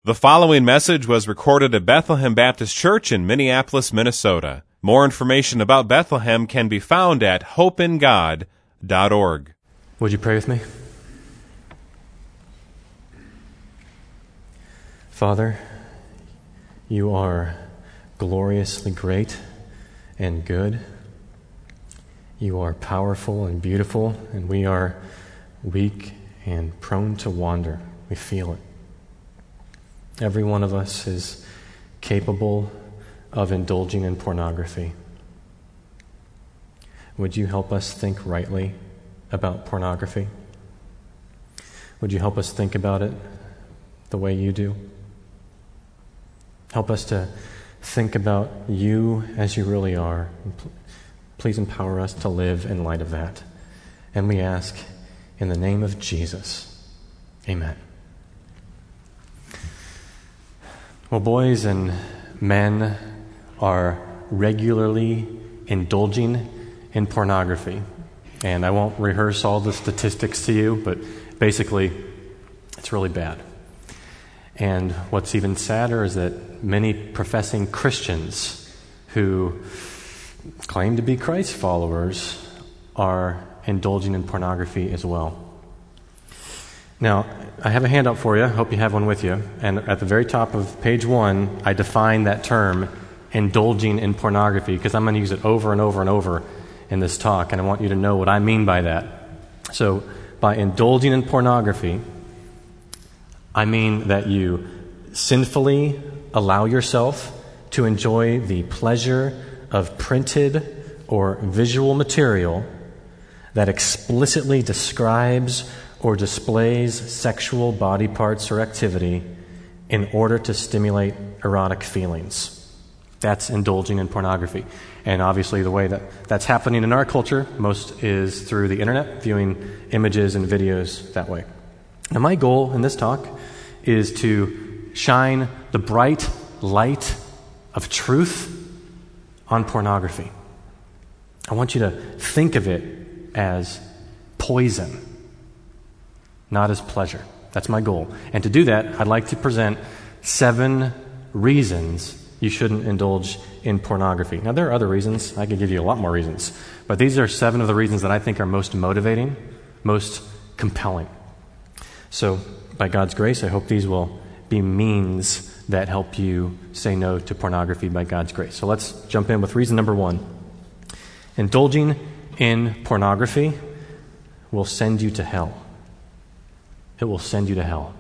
The following message was recorded at Bethlehem Baptist Church in Minneapolis, Minnesota. More information about Bethlehem can be found at hopeingod.org. Would you pray with me? Father, you are gloriously great and good. You are powerful and beautiful, and we are weak and prone to wander. We feel it. Every one of us is capable of indulging in pornography. Would you help us think rightly about pornography? Would you help us think about it the way you do? Help us to think about you as you really are. Please empower us to live in light of that. And we ask in the name of Jesus. Amen. Well, boys and men are regularly indulging in pornography. And I won't rehearse all the statistics to you, but basically, it's really bad. And what's even sadder is that many professing Christians who claim to be Christ followers are indulging in pornography as well. Now, I have a handout for you. I hope you have one with you. And at the very top of page 1, I define that term, indulging in pornography, because I'm going to use it over and over and over in this talk, and I want you to know what I mean by that. So, by indulging in pornography, I mean that you sinfully allow yourself to enjoy the pleasure of printed or visual material that explicitly describes or displays sexual body parts or activity in order to stimulate erotic feelings. That's indulging in pornography. And obviously the way that's happening in our culture most is through the internet, viewing images and videos that way. Now my goal in this talk is to shine the bright light of truth on pornography. I want you to think of it as poison, not as pleasure. That's my goal. And to do that, I'd like to present 7 reasons you shouldn't indulge in pornography. Now, there are other reasons. I could give you a lot more reasons. But these are 7 of the reasons that I think are most motivating, most compelling. So, by God's grace, I hope these will be means that help you say no to pornography by God's grace. So let's jump in with reason number 1. Indulging in pornography will send you to hell. It will send you to hell.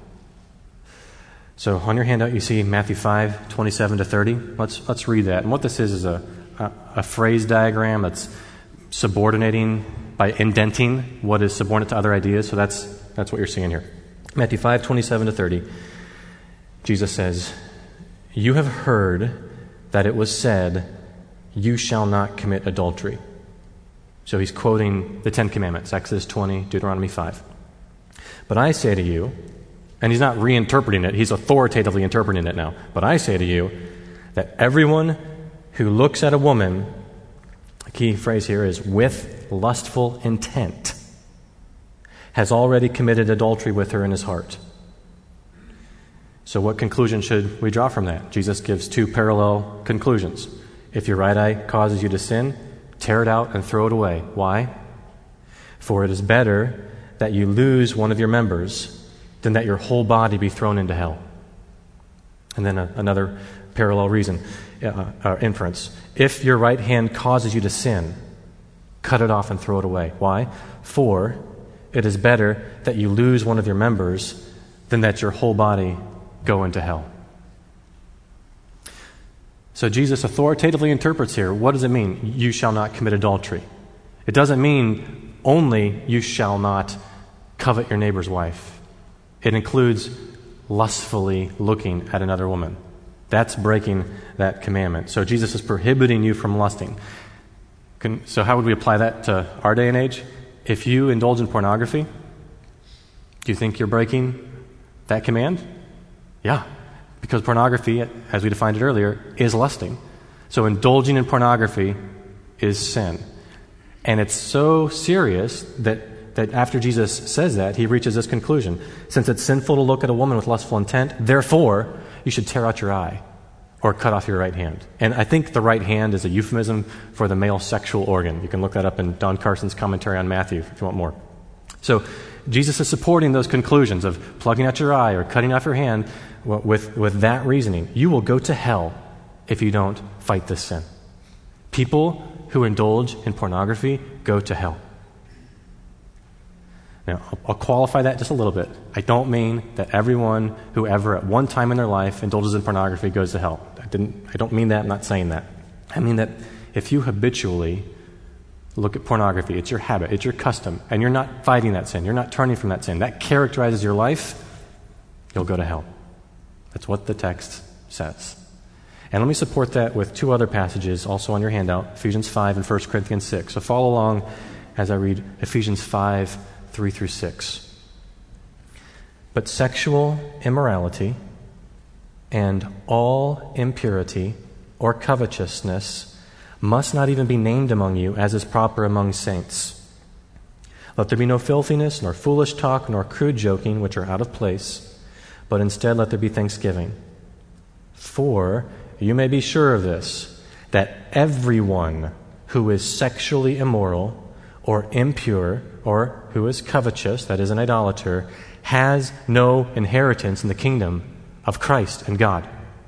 So on your handout you see Matthew 5:27-30. Let's read that. And what this is a phrase diagram that's subordinating by indenting what is subordinate to other ideas. So that's what you're seeing here. Matthew 5:27-30. Jesus says, "You have heard that it was said, 'You shall not commit adultery.'" So he's quoting the 10 Commandments, Exodus 20, Deuteronomy 5. "But I say to you," and he's not reinterpreting it, he's authoritatively interpreting it now. "But I say to you that everyone who looks at a woman," the key phrase here is with lustful intent, "has already committed adultery with her in his heart." So what conclusion should we draw from that? Jesus gives 2 parallel conclusions. If your right eye causes you to sin, tear it out and throw it away. Why? "For it is better that you lose one of your members than that your whole body be thrown into hell." And then another parallel reason, inference. "If your right hand causes you to sin, cut it off and throw it away." Why? "For it is better that you lose one of your members than that your whole body go into hell." So Jesus authoritatively interprets here. What does it mean? You shall not commit adultery. It doesn't mean only you shall not covet your neighbor's wife. It includes lustfully looking at another woman. That's breaking that commandment. So Jesus is prohibiting you from lusting. So how would we apply that to our day and age? If you indulge in pornography, do you think you're breaking that command? Yeah, because pornography, as we defined it earlier, is lusting. So indulging in pornography is sin. And it's so serious that that after Jesus says that, he reaches this conclusion. Since it's sinful to look at a woman with lustful intent, therefore, you should tear out your eye or cut off your right hand. And I think the right hand is a euphemism for the male sexual organ. You can look that up in Don Carson's commentary on Matthew if you want more. So Jesus is supporting those conclusions of plugging out your eye or cutting off your hand with that reasoning. You will go to hell if you don't fight this sin. People who indulge in pornography go to hell. Now, I'll qualify that just a little bit. I don't mean that everyone who ever at one time in their life indulges in pornography goes to hell. I don't mean that. I'm not saying that. I mean that if you habitually look at pornography, it's your habit, it's your custom, and you're not fighting that sin, you're not turning from that sin, that characterizes your life, you'll go to hell. That's what the text says. And let me support that with two other passages also on your handout, Ephesians 5 and 1 Corinthians 6. So follow along as I read Ephesians 5, 3 through 6. But sexual immorality and all impurity or covetousness must not even be named among you, as is proper among saints. Let there be no filthiness, nor foolish talk, nor crude joking, which are out of place, but instead let there be thanksgiving. For you may be sure of this, that everyone who is sexually immoral or impure or who is covetous, that is an idolater, has no inheritance in the kingdom of Christ and God.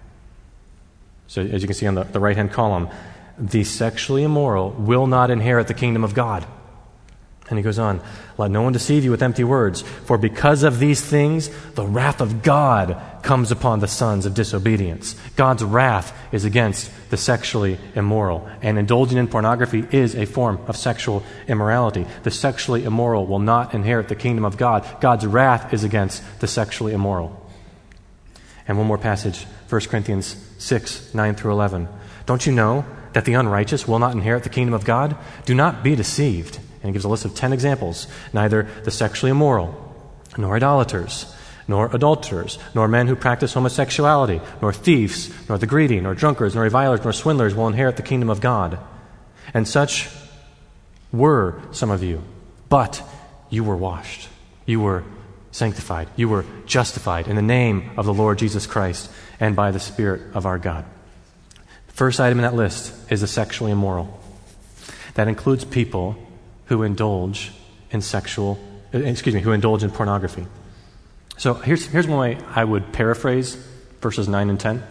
So as you can see on the right-hand column, the sexually immoral will not inherit the kingdom of God. And he goes on, let no one deceive you with empty words, for because of these things, the wrath of God comes upon the sons of disobedience. God's wrath is against the sexually immoral, and indulging in pornography is a form of sexual immorality. The sexually immoral will not inherit the kingdom of God. God's wrath is against the sexually immoral. And one more passage, 1 Corinthians 6, 9 through 11. Don't you know that the unrighteous will not inherit the kingdom of God? Do not be deceived. And he gives a list of 10 examples. Neither the sexually immoral, nor idolaters, nor adulterers, nor men who practice homosexuality, nor thieves, nor the greedy, nor drunkards, nor revilers, nor swindlers will inherit the kingdom of God. And such were some of you. But you were washed. You were sanctified. You were justified in the name of the Lord Jesus Christ and by the Spirit of our God. The first item in that list is the sexually immoral. That includes people who indulge in who indulge in pornography. So here's one way I would paraphrase verses 9 and 10.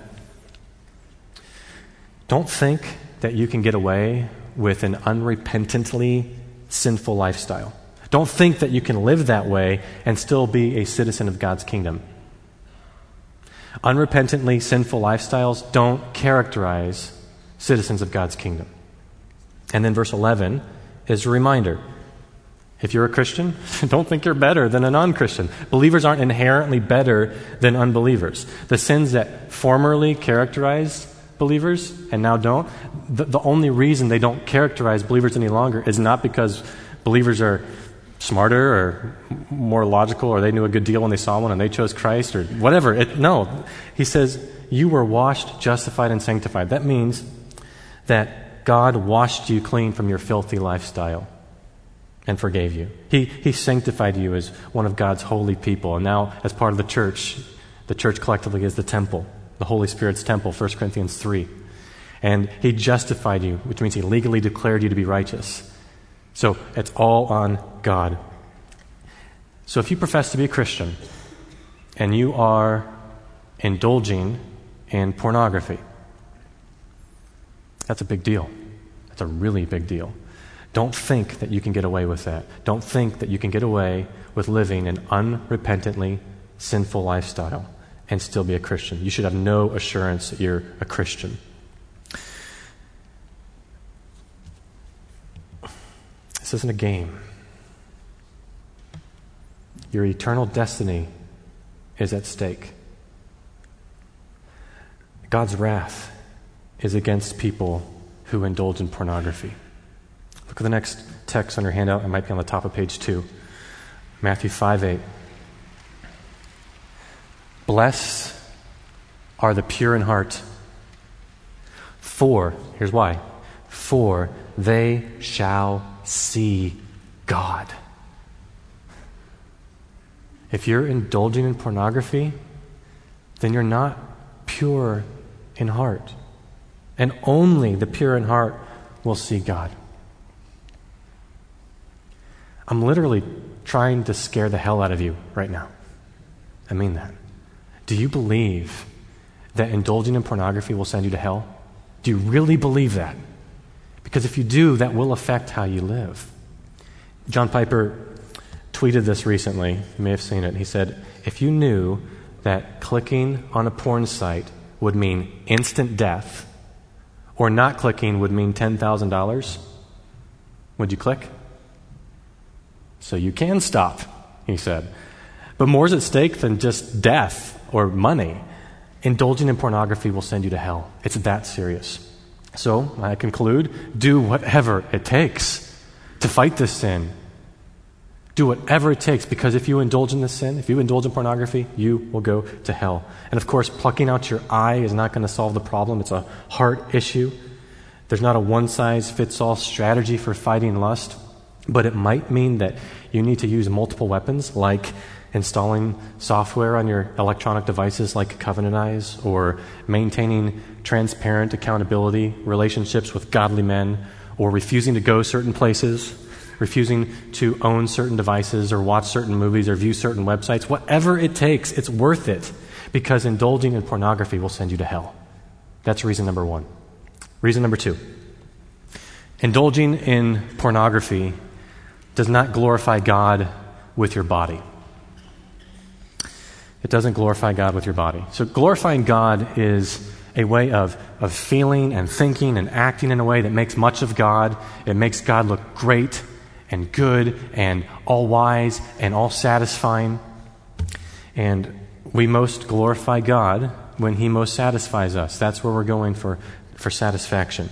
Don't think that you can get away with an unrepentantly sinful lifestyle. Don't think that you can live that way and still be a citizen of God's kingdom. Unrepentantly sinful lifestyles don't characterize citizens of God's kingdom. And then verse 11 is a reminder. If you're a Christian, don't think you're better than a non-Christian. Believers aren't inherently better than unbelievers. The sins that formerly characterized believers and now don't, the only reason they don't characterize believers any longer is not because believers are smarter or more logical or they knew a good deal when they saw one and they chose Christ or whatever. No. He says, you were washed, justified, and sanctified. That means that God washed you clean from your filthy lifestyle and forgave you. He sanctified you as one of God's holy people. And now, as part of the church collectively is the temple, the Holy Spirit's temple, 1 Corinthians 3. And He justified you, which means He legally declared you to be righteous. So it's all on God. So if you profess to be a Christian and you are indulging in pornography, that's a big deal. That's a really big deal. Don't think that you can get away with that. Don't think that you can get away with living an unrepentantly sinful lifestyle and still be a Christian. You should have no assurance that you're a Christian. This isn't a game. Your eternal destiny is at stake. God's wrath is against people who indulge in pornography. Look at the next text on your handout. It might be on the top of page 2. Matthew 5:8. Blessed are the pure in heart, for, here's why, for they shall see God. If you're indulging in pornography, then you're not pure in heart. And only the pure in heart will see God. I'm literally trying to scare the hell out of you right now. I mean that. Do you believe that indulging in pornography will send you to hell? Do you really believe that? Because if you do, that will affect how you live. John Piper tweeted this recently. You may have seen it. He said, if you knew that clicking on a porn site would mean instant death, or not clicking would mean $10,000, would you click? So you can stop, he said. But more is at stake than just death or money. Indulging in pornography will send you to hell. It's that serious. So, I conclude, do whatever it takes to fight this sin. Do whatever it takes, because if you indulge in this sin, if you indulge in pornography, you will go to hell. And of course, plucking out your eye is not going to solve the problem. It's a heart issue. There's not a one-size-fits-all strategy for fighting lust, but it might mean that you need to use multiple weapons, like installing software on your electronic devices like Covenant Eyes, or maintaining transparent accountability relationships with godly men, or refusing to go certain places, refusing to own certain devices or watch certain movies or view certain websites. Whatever it takes, it's worth it, because indulging in pornography will send you to hell. That's reason number one. Reason number two. Indulging in pornography does not glorify God with your body. It doesn't glorify God with your body. So glorifying God is a way of feeling and thinking and acting in a way that makes much of God. It makes God look great and good and all-wise and all-satisfying. And we most glorify God when He most satisfies us. That's where we're going for satisfaction.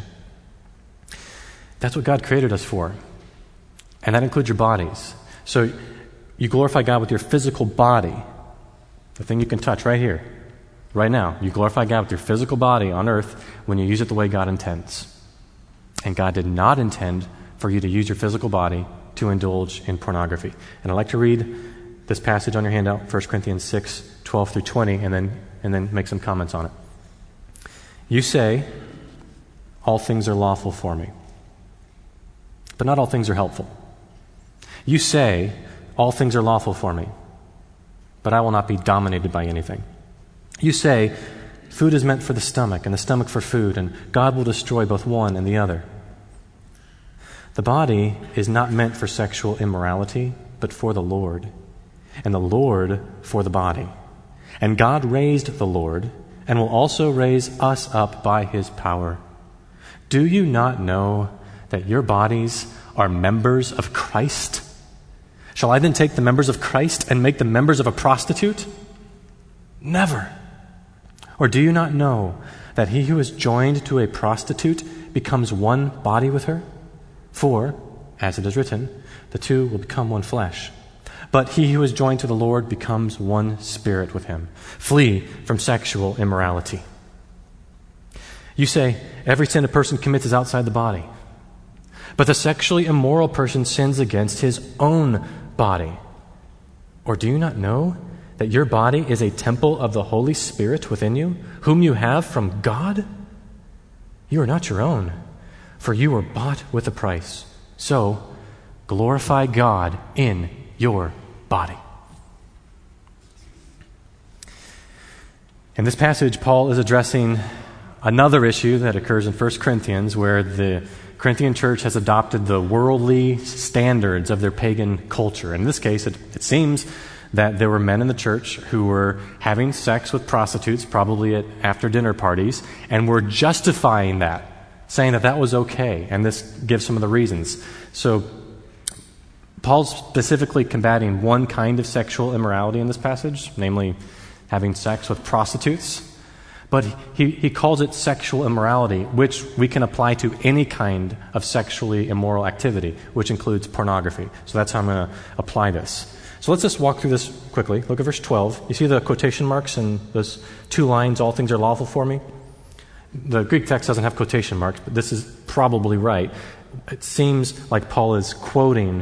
That's what God created us for. And that includes your bodies. So you glorify God with your physical body, the thing you can touch right here, right now. You glorify God with your physical body on earth when you use it the way God intends. And God did not intend for you to use your physical body to indulge in pornography. And I'd like to read this passage on your handout, 1 Corinthians 6, 12 through 20, and then make some comments on it. You say, all things are lawful for me, but not all things are helpful. You say, all things are lawful for me, but I will not be dominated by anything. You say, food is meant for the stomach, and the stomach for food, and God will destroy both one and the other. The body is not meant for sexual immorality, but for the Lord, and the Lord for the body. And God raised the Lord, and will also raise us up by His power. Do you not know that your bodies are members of Christ? Shall I then take the members of Christ and make them members of a prostitute? Never. Or do you not know that he who is joined to a prostitute becomes one body with her? For, as it is written, the two will become one flesh. But he who is joined to the Lord becomes one spirit with Him. Flee from sexual immorality. You say, every sin a person commits is outside the body. But the sexually immoral person sins against his own body. Or do you not know that your body is a temple of the Holy Spirit within you, whom you have from God? You are not your own, for you were bought with a price. So, glorify God in your body. In this passage, Paul is addressing another issue that occurs in 1 Corinthians, where the Corinthian church has adopted the worldly standards of their pagan culture. In this case, it seems that there were men in the church who were having sex with prostitutes, probably at after-dinner parties, and were justifying that, saying that that was okay, and this gives some of the reasons. So Paul's specifically combating one kind of sexual immorality in this passage, namely having sex with prostitutes. But he calls it sexual immorality, which we can apply to any kind of sexually immoral activity, which includes pornography. So that's how I'm going to apply this. So let's just walk through this quickly. Look at verse 12. You see the quotation marks in those two lines, all things are lawful for me? The Greek text doesn't have quotation marks, but this is probably right. It seems like Paul is quoting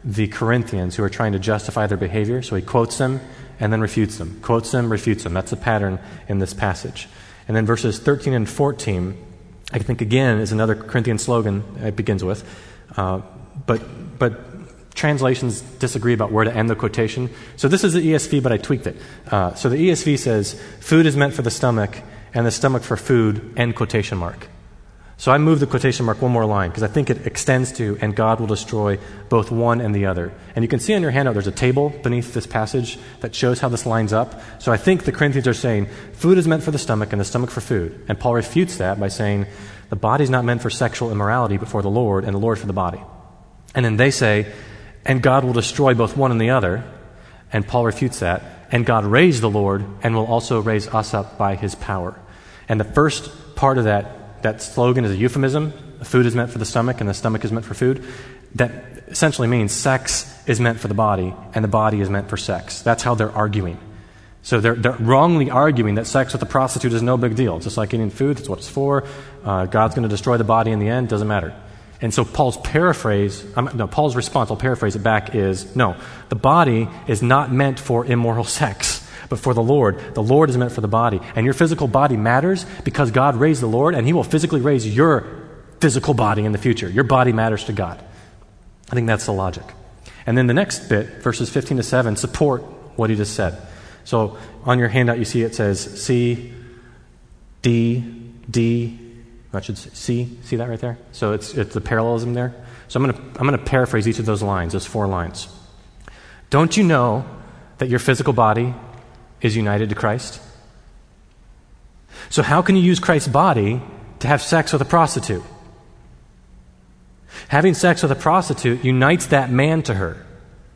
the Corinthians who are trying to justify their behavior. So he quotes them and then refutes them. Quotes them, refutes them. That's the pattern in this passage. And then verses 13 and 14, I think again is another Corinthian slogan it begins with. But translations disagree about where to end the quotation. So this is the ESV, but I tweaked it. So the ESV says, food is meant for the stomach, and the stomach for food, end quotation mark. So I moved the quotation mark one more line, because I think it extends to, and God will destroy both one and the other. And you can see on your handout there's a table beneath this passage that shows how this lines up. So I think the Corinthians are saying, food is meant for the stomach, and the stomach for food. And Paul refutes that by saying, the body is not meant for sexual immorality, but for the Lord, and the Lord for the body. And then they say, and God will destroy both one and the other. And Paul refutes that. And God raised the Lord and will also raise us up by his power. And the first part of that slogan is a euphemism. Food is meant for the stomach and the stomach is meant for food. That essentially means sex is meant for the body and the body is meant for sex. That's how they're arguing. So they're wrongly arguing that sex with a prostitute is no big deal. It's just like eating food. That's what it's for. God's going to destroy the body in the end. Doesn't matter. And so Paul's response, I'll paraphrase it back, is, no, the body is not meant for immoral sex, but for the Lord. The Lord is meant for the body. And your physical body matters because God raised the Lord, and he will physically raise your physical body in the future. Your body matters to God. I think that's the logic. And then the next bit, verses 15 to 7, support what he just said. So on your handout you see it says C, D, D, I should say see that right there? So it's the parallelism there. So I'm going to paraphrase each of those lines, those 4 lines. Don't you know that your physical body is united to Christ? So how can you use Christ's body to have sex with a prostitute? Having sex with a prostitute unites that man to her.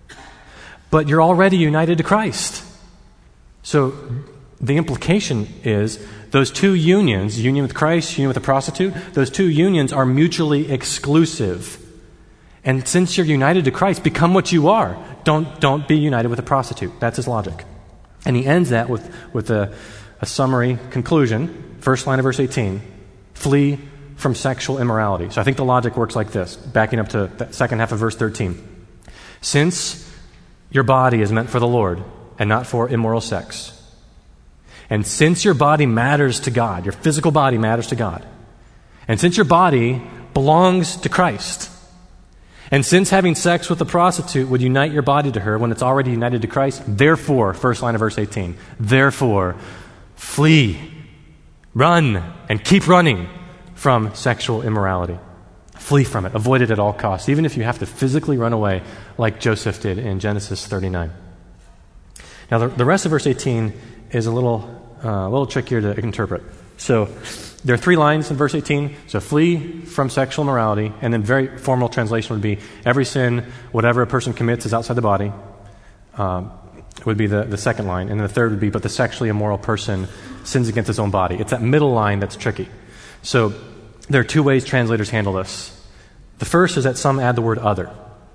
But you're already united to Christ. So the implication is those two unions, union with Christ, union with a prostitute, those two unions are mutually exclusive. And since you're united to Christ, become what you are. Don't be united with a prostitute. That's his logic. And he ends that with a summary conclusion. First line of verse 18, flee from sexual immorality. So I think the logic works like this, backing up to the second half of verse 13. Since your body is meant for the Lord and not for immoral sex, and since your body matters to God, your physical body matters to God, and since your body belongs to Christ, and since having sex with a prostitute would unite your body to her when it's already united to Christ, therefore, first line of verse 18, therefore, flee, run, and keep running from sexual immorality. Flee from it. Avoid it at all costs, even if you have to physically run away like Joseph did in Genesis 39. Now, the rest of verse 18 is a little trickier to interpret. So there are 3 lines in verse 18. So flee from sexual immorality, and then very formal translation would be every sin, whatever a person commits is outside the body, would be the second line. And then the third would be, but the sexually immoral person sins against his own body. It's that middle line that's tricky. So there are 2 ways translators handle this. The first is that some add the word other.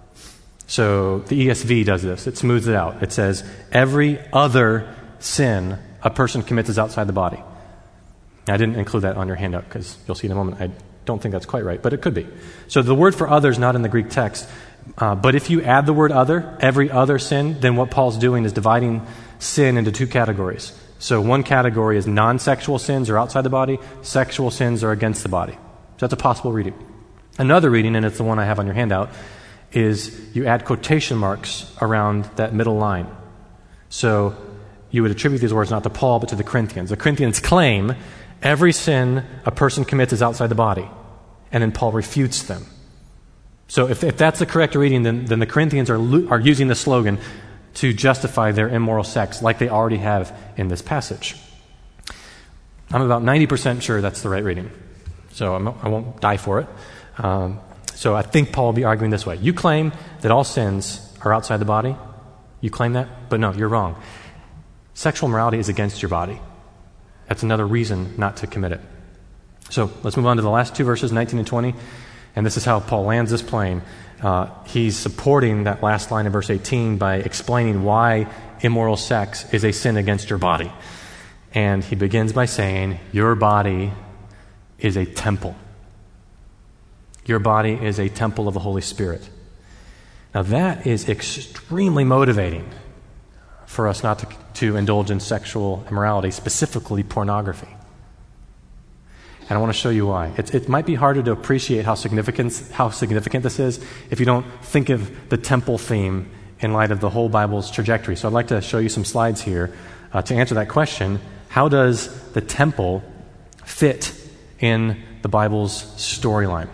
So the ESV does this. It smooths it out. It says, every other sin a person commits is outside the body. Now, I didn't include that on your handout because you'll see in a moment. I don't think that's quite right, but it could be. So the word for other is not in the Greek text. But if you add the word other, every other sin, then what Paul's doing is dividing sin into 2 categories. So one category is non-sexual sins are outside the body. Sexual sins are against the body. So that's a possible reading. Another reading, and it's the one I have on your handout, is you add quotation marks around that middle line. So you would attribute these words not to Paul, but to the Corinthians. The Corinthians claim every sin a person commits is outside the body. And then Paul refutes them. So if that's the correct reading, then the Corinthians are using the slogan to justify their immoral sex like they already have in this passage. I'm about 90% sure that's the right reading. So I won't die for it. So I think Paul will be arguing this way. You claim that all sins are outside the body. You claim that? But no, you're wrong. Sexual morality is against your body. That's another reason not to commit it. So let's move on to the last 2 verses, 19 and 20. And this is how Paul lands this plane. He's supporting that last line in verse 18 by explaining why immoral sex is a sin against your body. And he begins by saying, your body is a temple. Your body is a temple of the Holy Spirit. Now that is extremely motivating for us not to indulge in sexual immorality, specifically pornography. And I want to show you why. It might be harder to appreciate how significant this is if you don't think of the temple theme in light of the whole Bible's trajectory. So I'd like to show you some slides here to answer that question. How does the temple fit in the Bible's storyline?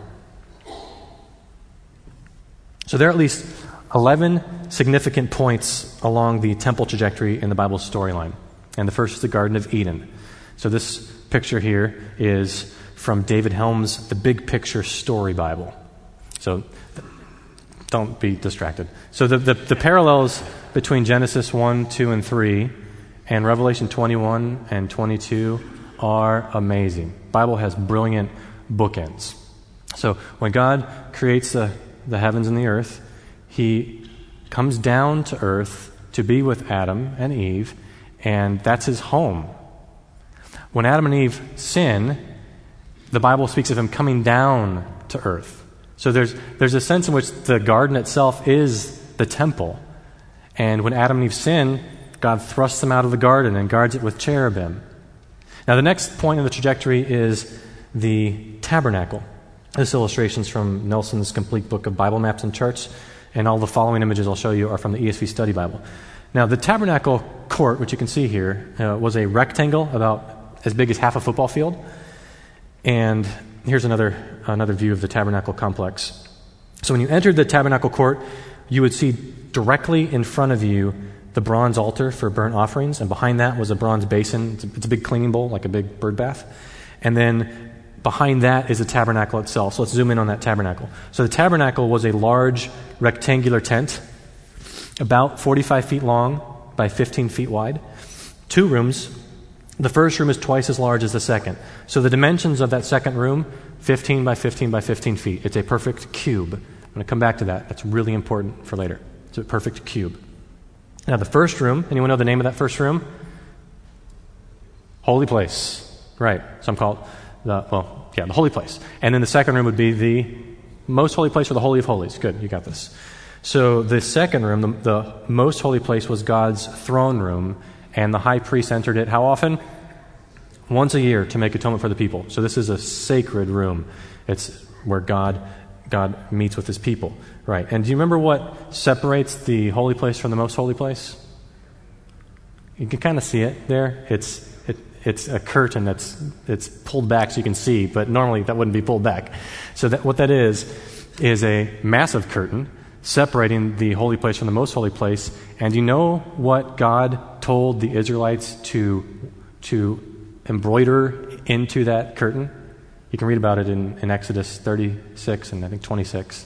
So there are at least 11 significant points along the temple trajectory in the Bible's storyline. And the first is the Garden of Eden. So this picture here is from David Helm's The Big Picture Story Bible. So don't be distracted. So the parallels between Genesis 1, 2, and 3 and Revelation 21 and 22 are amazing. The Bible has brilliant bookends. So when God creates the heavens and the earth, he comes down to earth to be with Adam and Eve, and that's his home. When Adam and Eve sin, the Bible speaks of him coming down to earth. So there's a sense in which the garden itself is the temple. And when Adam and Eve sin, God thrusts them out of the garden and guards it with cherubim. Now the next point in the trajectory is the tabernacle. This illustration is from Nelson's complete book of Bible maps and charts, and all the following images I'll show you are from the ESV Study Bible. Now the tabernacle court, which you can see here, was a rectangle about as big as half a football field. And here's another view of the tabernacle complex. So when you entered the tabernacle court, you would see directly in front of you the bronze altar for burnt offerings, and behind that was a bronze basin. It's a big cleaning bowl, like a big bird bath. And then behind that is the tabernacle itself. So let's zoom in on that tabernacle. So the tabernacle was a large rectangular tent, about 45 feet long by 15 feet wide. 2 rooms. The first room is twice as large as the second. So the dimensions of that second room, 15 by 15 by 15 feet. It's a perfect cube. I'm going to come back to that. That's really important for later. It's a perfect cube. Now the first room, anyone know the name of that first room? Holy place. Right. Some call it the holy place. And then the second room would be the most holy place, or the Holy of Holies. Good, you got this. So the second room, the most holy place, was God's throne room, and the high priest entered it how often? Once a year to make atonement for the people. So this is a sacred room. It's where God meets with his people. Right. And do you remember what separates the holy place from the most holy place? You can kind of see it there. It's a curtain it's pulled back so you can see, but normally that wouldn't be pulled back. So what that is a massive curtain separating the holy place from the most holy place. And you know what God told the Israelites to embroider into that curtain? You can read about it in Exodus 36 and I think 26.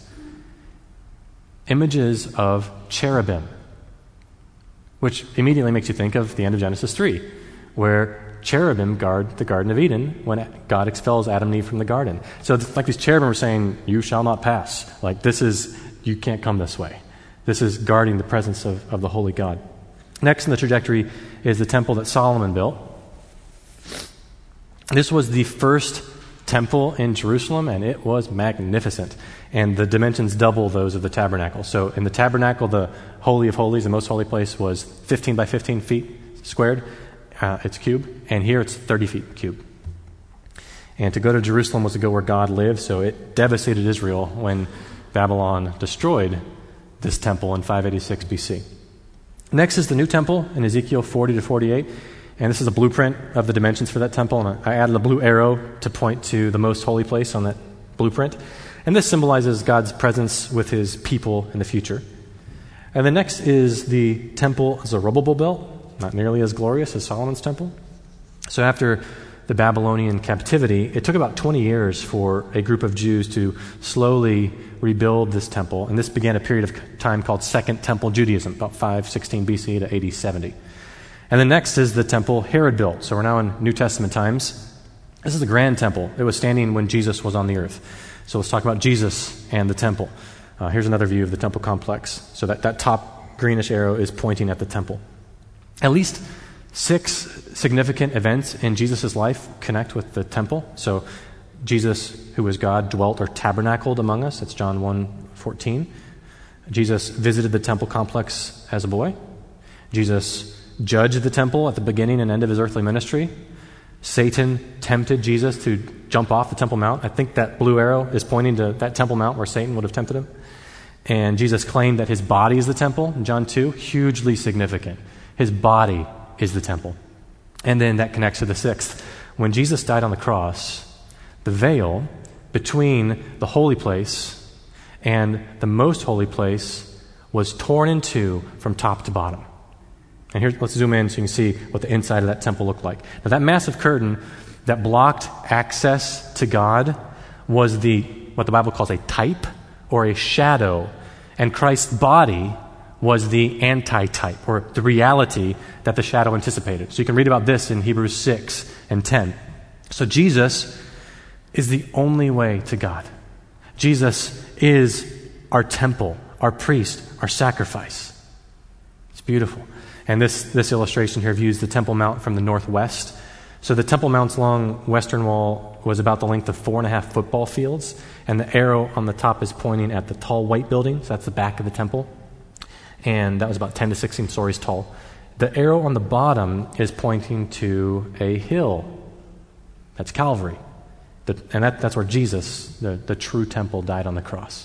Images of cherubim, which immediately makes you think of the end of Genesis 3, where cherubim guard the Garden of Eden when God expels Adam and Eve from the garden. So it's like these cherubim are saying, you shall not pass. Like you can't come this way. This is guarding the presence of the holy God. Next in the trajectory is the temple that Solomon built. This was the first temple in Jerusalem, and it was magnificent. And the dimensions double those of the tabernacle. So in the tabernacle, the Holy of Holies, the most holy place, was 15 by 15 feet squared. It's cube. And here it's 30 feet cube. And to go to Jerusalem was to go where God lived, so it devastated Israel when Babylon destroyed this temple in 586 BC. Next is the new temple in Ezekiel 40 to 48. And this is a blueprint of the dimensions for that temple. And I added a blue arrow to point to the most holy place on that blueprint. And this symbolizes God's presence with his people in the future. And the next is the temple Zerubbabel built, not nearly as glorious as Solomon's temple. So after the Babylonian captivity, it took about 20 years for a group of Jews to slowly rebuild this temple. And this began a period of time called Second Temple Judaism, about 516 BC to AD 70. And the next is the temple Herod built. So we're now in New Testament times. This is the grand temple. It was standing when Jesus was on the earth. So let's talk about Jesus and the temple. Here's another view of the temple complex. So that top greenish arrow is pointing at the temple. At least 6 significant events in Jesus' life connect with the temple. So Jesus, who is God, dwelt or tabernacled among us. That's John 1:14. Jesus visited the temple complex as a boy. Jesus judged the temple at the beginning and end of his earthly ministry. Satan tempted Jesus to jump off the Temple Mount. I think that blue arrow is pointing to that Temple Mount where Satan would have tempted him. And Jesus claimed that his body is the temple in John 2, hugely significant. His body is the temple. And then that connects to the sixth. When Jesus died on the cross, the veil between the holy place and the most holy place was torn in two from top to bottom. And here, let's zoom in so you can see what the inside of that temple looked like. Now, that massive curtain that blocked access to God was what the Bible calls a type or a shadow. And Christ's body was the antitype, or the reality that the shadow anticipated. So you can read about this in Hebrews 6 and 10. So Jesus is the only way to God. Jesus is our temple, our priest, our sacrifice. It's beautiful. And this illustration here views the Temple Mount from the northwest. So the Temple Mount's long western wall was about the length of 4.5 football fields, and the arrow on the top is pointing at the tall white building, so that's the back of the temple, and that was about 10 to 16 stories tall. The arrow on the bottom is pointing to a hill. That's Calvary. That's where Jesus, the true temple, died on the cross.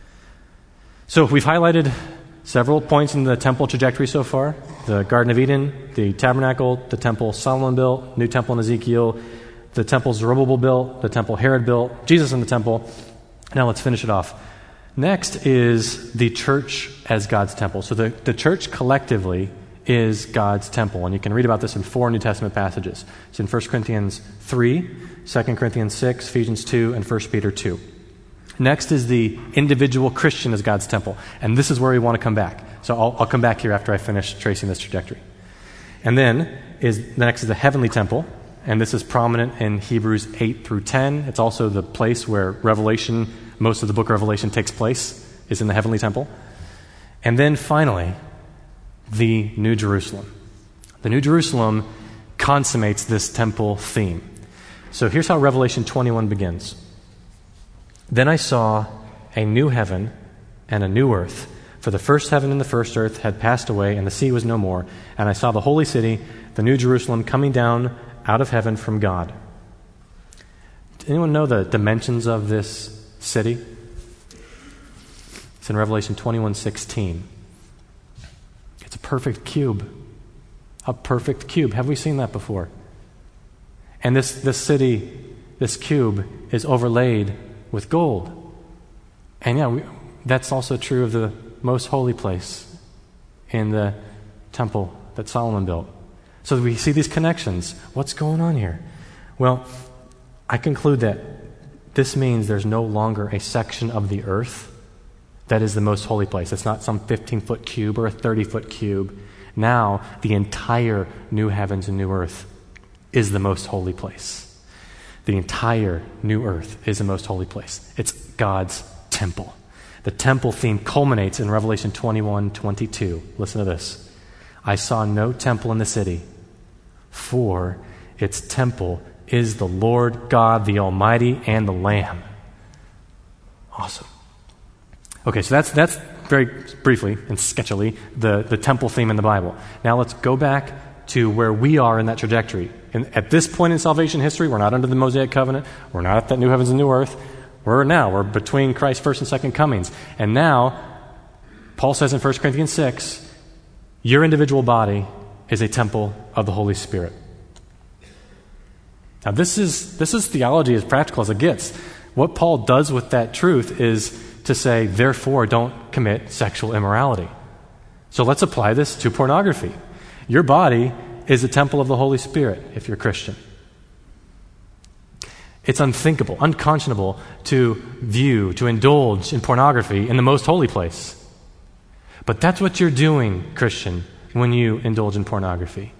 So we've highlighted several points in the temple trajectory so far. The Garden of Eden, the tabernacle, the temple Solomon built, new temple in Ezekiel, the temple Zerubbabel built, the temple Herod built, Jesus in the temple. Now let's finish it off. Next is the church as God's temple. So the church collectively is God's temple. And you can read about this in 4 New Testament passages. It's in 1 Corinthians 3, 2 Corinthians 6, Ephesians 2, and 1 Peter 2. Next is the individual Christian as God's temple. And this is where we want to come back. So I'll come back here after I finish tracing this trajectory. And then next is the heavenly temple. And this is prominent in Hebrews 8 through 10. It's also the place where Revelation, most of the book of Revelation takes place, is in the heavenly temple. And then finally, the New Jerusalem. The New Jerusalem consummates this temple theme. So here's how Revelation 21 begins. Then I saw a new heaven and a new earth, for the first heaven and the first earth had passed away, and the sea was no more. And I saw the holy city, the New Jerusalem, coming down out of heaven from God. Does anyone know the dimensions of this city? It's in Revelation 21:16. It's a perfect cube. A perfect cube. Have we seen that before? And this city, this cube, is overlaid with gold. And that's also true of the most holy place in the temple that Solomon built. So we see these connections. What's going on here? Well, I conclude that this means there's no longer a section of the earth that is the most holy place. It's not some 15-foot cube or a 30-foot cube. Now, the entire new heavens and new earth is the most holy place. The entire new earth is the most holy place. It's God's temple. The temple theme culminates in Revelation 21:22. Listen to this. I saw no temple in the city, for its temple is the Lord God, the Almighty, and the Lamb. Awesome. Okay, so that's very briefly and sketchily the temple theme in the Bible. Now let's go back to where we are in that trajectory. And at this point in salvation history, we're not under the Mosaic covenant. We're not at that new heavens and new earth. We're between Christ's first and second comings. And now, Paul says in 1 Corinthians 6, your individual body is a temple of the Holy Spirit. Now this is theology as practical as it gets. What Paul does with that truth is to say, therefore, don't commit sexual immorality. So let's apply this to pornography. Your body is a temple of the Holy Spirit if you're a Christian. It's unthinkable, unconscionable to indulge in pornography in the most holy place. But that's what you're doing, Christian, when you indulge in pornography.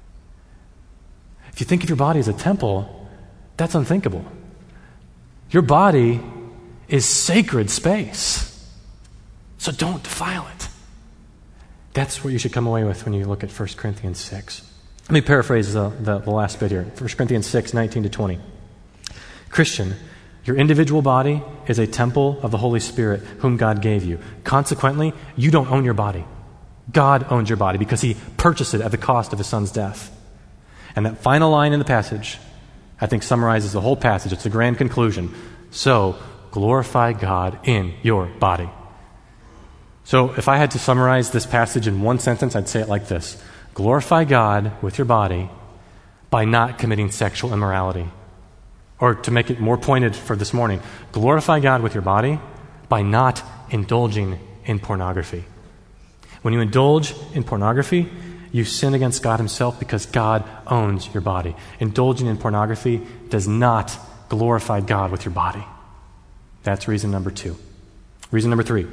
If you think of your body as a temple, that's unthinkable. Your body is sacred space. So don't defile it. That's what you should come away with when you look at 1 Corinthians 6. Let me paraphrase the last bit here. 1 Corinthians 6, 19 to 20. Christian, Your individual body is a temple of the Holy Spirit whom God gave you. Consequently, you don't own your body. God owns your body because he purchased it at the cost of his son's death. And that final line in the passage, I think, summarizes the whole passage. It's a grand conclusion. So, glorify God in your body. So, if I had to summarize this passage in one sentence, I'd say it like this. Glorify God with your body by not committing sexual immorality. Or to make it more pointed for this morning, glorify God with your body by not indulging in pornography. When you indulge in pornography, you sin against God himself because God owns your body. Indulging in pornography does not glorify God with your body. That's reason number 2. Reason number 3.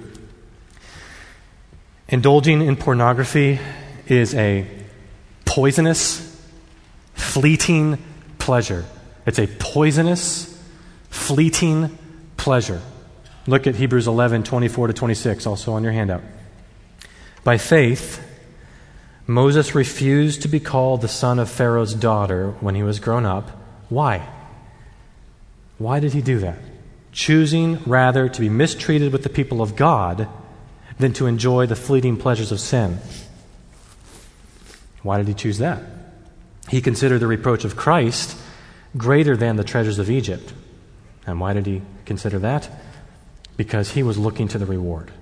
Indulging in pornography is a poisonous, fleeting pleasure. It's a poisonous, fleeting pleasure. Look at Hebrews 11, 24 to 26, also on your handout. By faith, Moses refused to be called the son of Pharaoh's daughter when he was grown up. Why? Why did he do that? Choosing rather to be mistreated with the people of God than to enjoy the fleeting pleasures of sin. Why did he choose that? He considered the reproach of Christ greater than the treasures of Egypt. And why did he consider that? Because he was looking to the reward.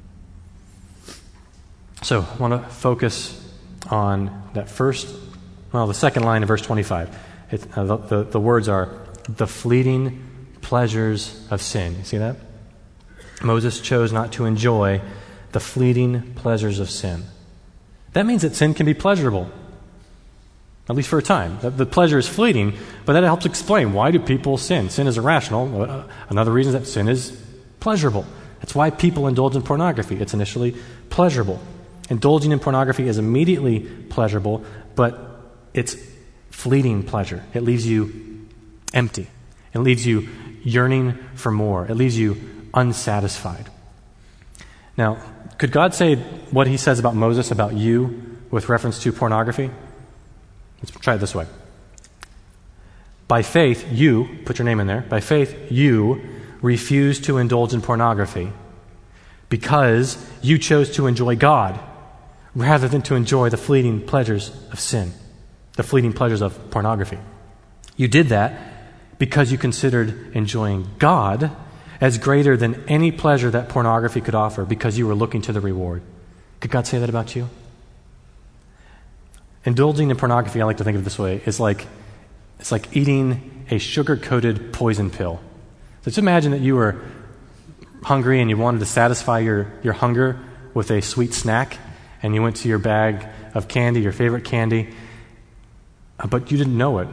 So I want to focus on that the second line of verse 25. The words are, the fleeting pleasures of sin. You see that? Moses chose not to enjoy the fleeting pleasures of sin. That means that sin can be pleasurable, at least for a time. The pleasure is fleeting, but that helps explain why do people sin. Sin is irrational. Another reason is that sin is pleasurable. That's why people indulge in pornography. It's initially pleasurable. Indulging in pornography is immediately pleasurable, but it's fleeting pleasure. It leaves you empty. It leaves you yearning for more. It leaves you unsatisfied. Now, could God say what he says about Moses, about you, with reference to pornography? Let's try it this way. By faith, you, put your name in there, by faith, you refuse to indulge in pornography because you chose to enjoy God rather than to enjoy the fleeting pleasures of sin, the fleeting pleasures of pornography. You did that because you considered enjoying God as greater than any pleasure that pornography could offer because you were looking to the reward. Could God say that about you? Indulging in pornography, I like to think of it this way, it's like eating a sugar-coated poison pill. So just imagine that you were hungry and you wanted to satisfy your hunger with a sweet snack, and you went to your bag of candy, your favorite candy, but you didn't know it,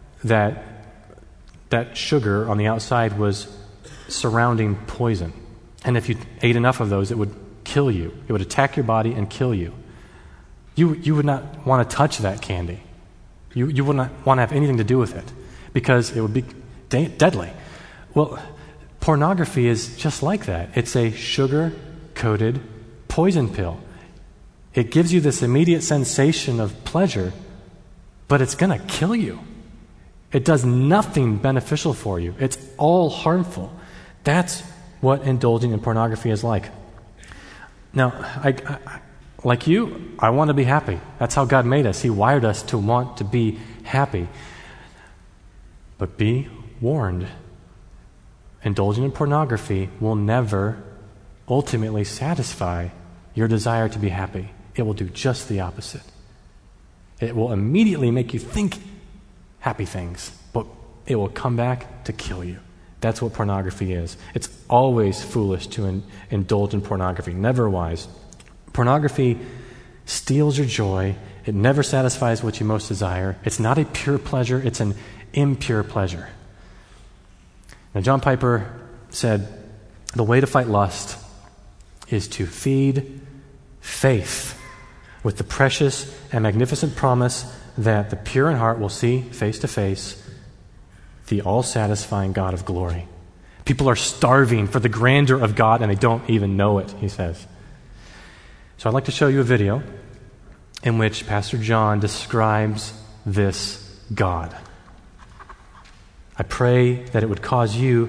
that sugar on the outside was surrounding poison. And if you ate enough of those, it would kill you. It would attack your body and kill you. You would not want to touch that candy. You would not want to have anything to do with it because it would be deadly. Well, pornography is just like that. It's a sugar-coated poison pill. It gives you this immediate sensation of pleasure, but it's going to kill you. It does nothing beneficial for you. It's all harmful. That's what indulging in pornography is like. Now, like you, I want to be happy. That's how God made us. He wired us to want to be happy. But be warned. Indulging in pornography will never ultimately satisfy your desire to be happy. It will do just the opposite. It will immediately make you think happy things, but it will come back to kill you. That's what pornography is. It's always foolish to indulge in pornography, never wise. Pornography steals your joy. It never satisfies what you most desire. It's not a pure pleasure, it's an impure pleasure. Now, John Piper said, the way to fight lust is to feed faith with the precious and magnificent promise that the pure in heart will see face to face the all-satisfying God of glory. People are starving for the grandeur of God and they don't even know it, he says. So I'd like to show you a video in which Pastor John describes this God. I pray that it would cause you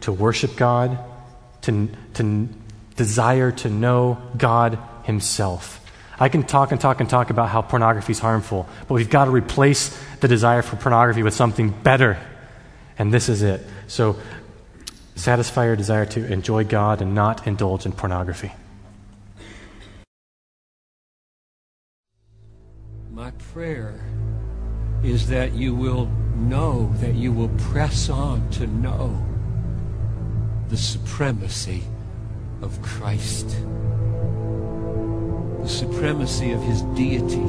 to worship God, to desire to know God himself. I can talk about how pornography is harmful, but we've got to replace the desire for pornography with something better. And this is it. So satisfy your desire to enjoy God and not indulge in pornography. My prayer is that you will know, that you will press on to know the supremacy of Christ, the supremacy of his deity,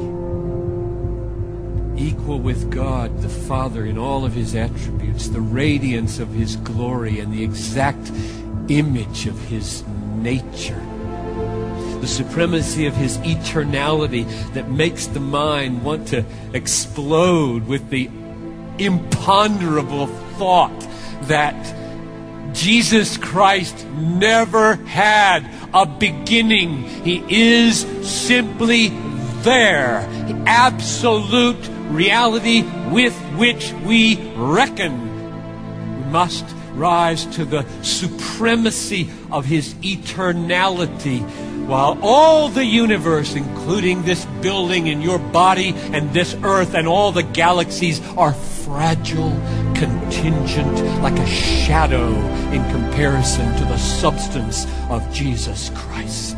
equal with God the Father in all of his attributes, the radiance of his glory and the exact image of his nature, the supremacy of his eternality that makes the mind want to explode with the imponderable thought that Jesus Christ never had a beginning. He is simply there. Absolute reality with which we reckon. We must rise to the supremacy of his eternality, while all the universe, including this building and your body and this earth and all the galaxies, are fragile, contingent, like a shadow in comparison to the substance of Jesus Christ.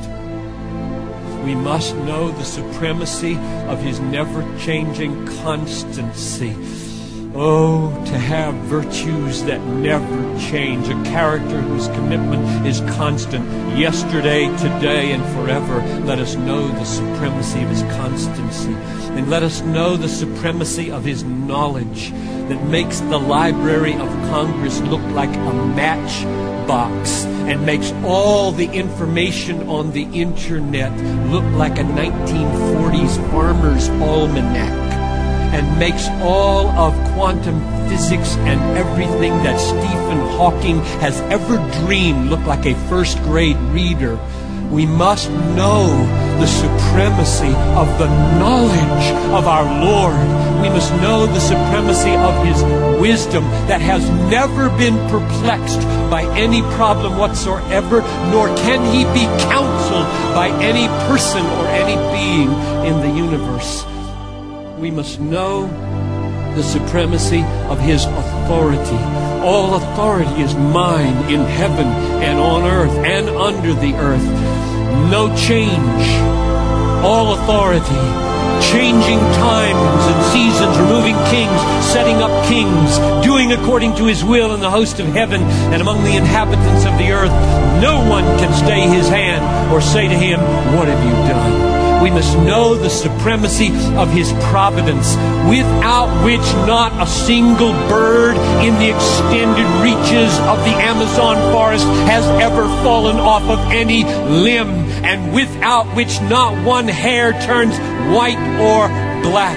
We must know the supremacy of his never-changing constancy. Oh, to have virtues that never change, a character whose commitment is constant, yesterday, today, and forever. Let us know the supremacy of his constancy. And let us know the supremacy of his knowledge that makes the Library of Congress look like a matchbox and makes all the information on the internet look like a 1940s farmer's almanac, and makes all of quantum physics and everything that Stephen Hawking has ever dreamed look like a first-grade reader. We must know the supremacy of the knowledge of our Lord. We must know the supremacy of his wisdom that has never been perplexed by any problem whatsoever, nor can he be counseled by any person or any being in the universe. We must know the supremacy of his authority. All authority is mine in heaven and on earth and under the earth. No change. All authority. Changing times and seasons, removing kings, setting up kings, doing according to his will in the host of heaven and among the inhabitants of the earth. No one can stay his hand or say to him, "What have you done?" We must know the supremacy of his providence, without which not a single bird in the extended reaches of the Amazon forest has ever fallen off of any limb, and without which not one hair turns white or black.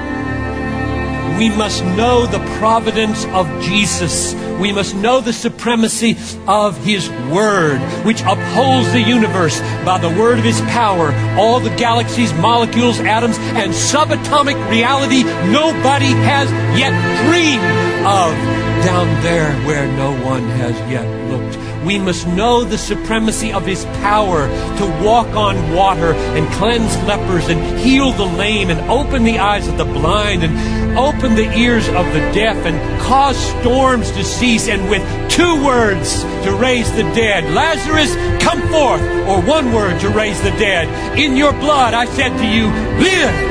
We must know the providence of Jesus. We must know the supremacy of his word, which upholds the universe by the word of his power. All the galaxies, molecules, atoms, and subatomic reality nobody has yet dreamed of, down there where no one has yet looked. We must know the supremacy of his power to walk on water and cleanse lepers and heal the lame and open the eyes of the blind and open the ears of the deaf and cause storms to cease, and with 2 words to raise the dead. Lazarus, come forth, or 1 word to raise the dead. In your blood, I said to you, live.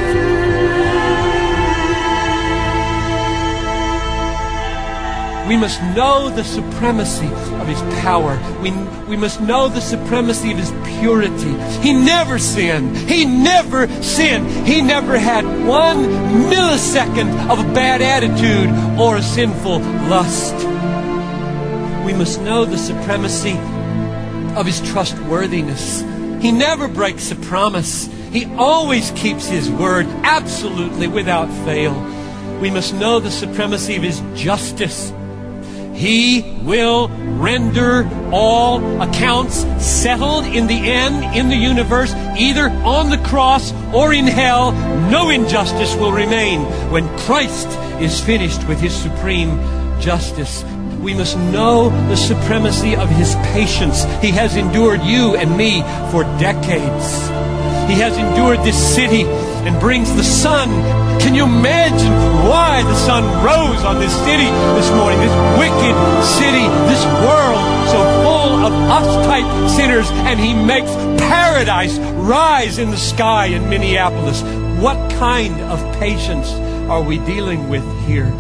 We must know the supremacy of his power. We must know the supremacy of his purity. He never sinned. He never sinned. He never had 1 millisecond of a bad attitude or a sinful lust. We must know the supremacy of his trustworthiness. He never breaks a promise. He always keeps his word absolutely without fail. We must know the supremacy of his justice. He will render all accounts settled in the end in the universe, either on the cross or in hell. No injustice will remain when Christ is finished with his supreme justice. We must know the supremacy of His patience. He has endured you and me for decades. He has endured this city and brings the sun. Can you imagine why the sun rose on this city this morning? This wicked city, this world so full of us-type sinners, and He makes paradise rise in the sky in Minneapolis. What kind of patience are we dealing with here?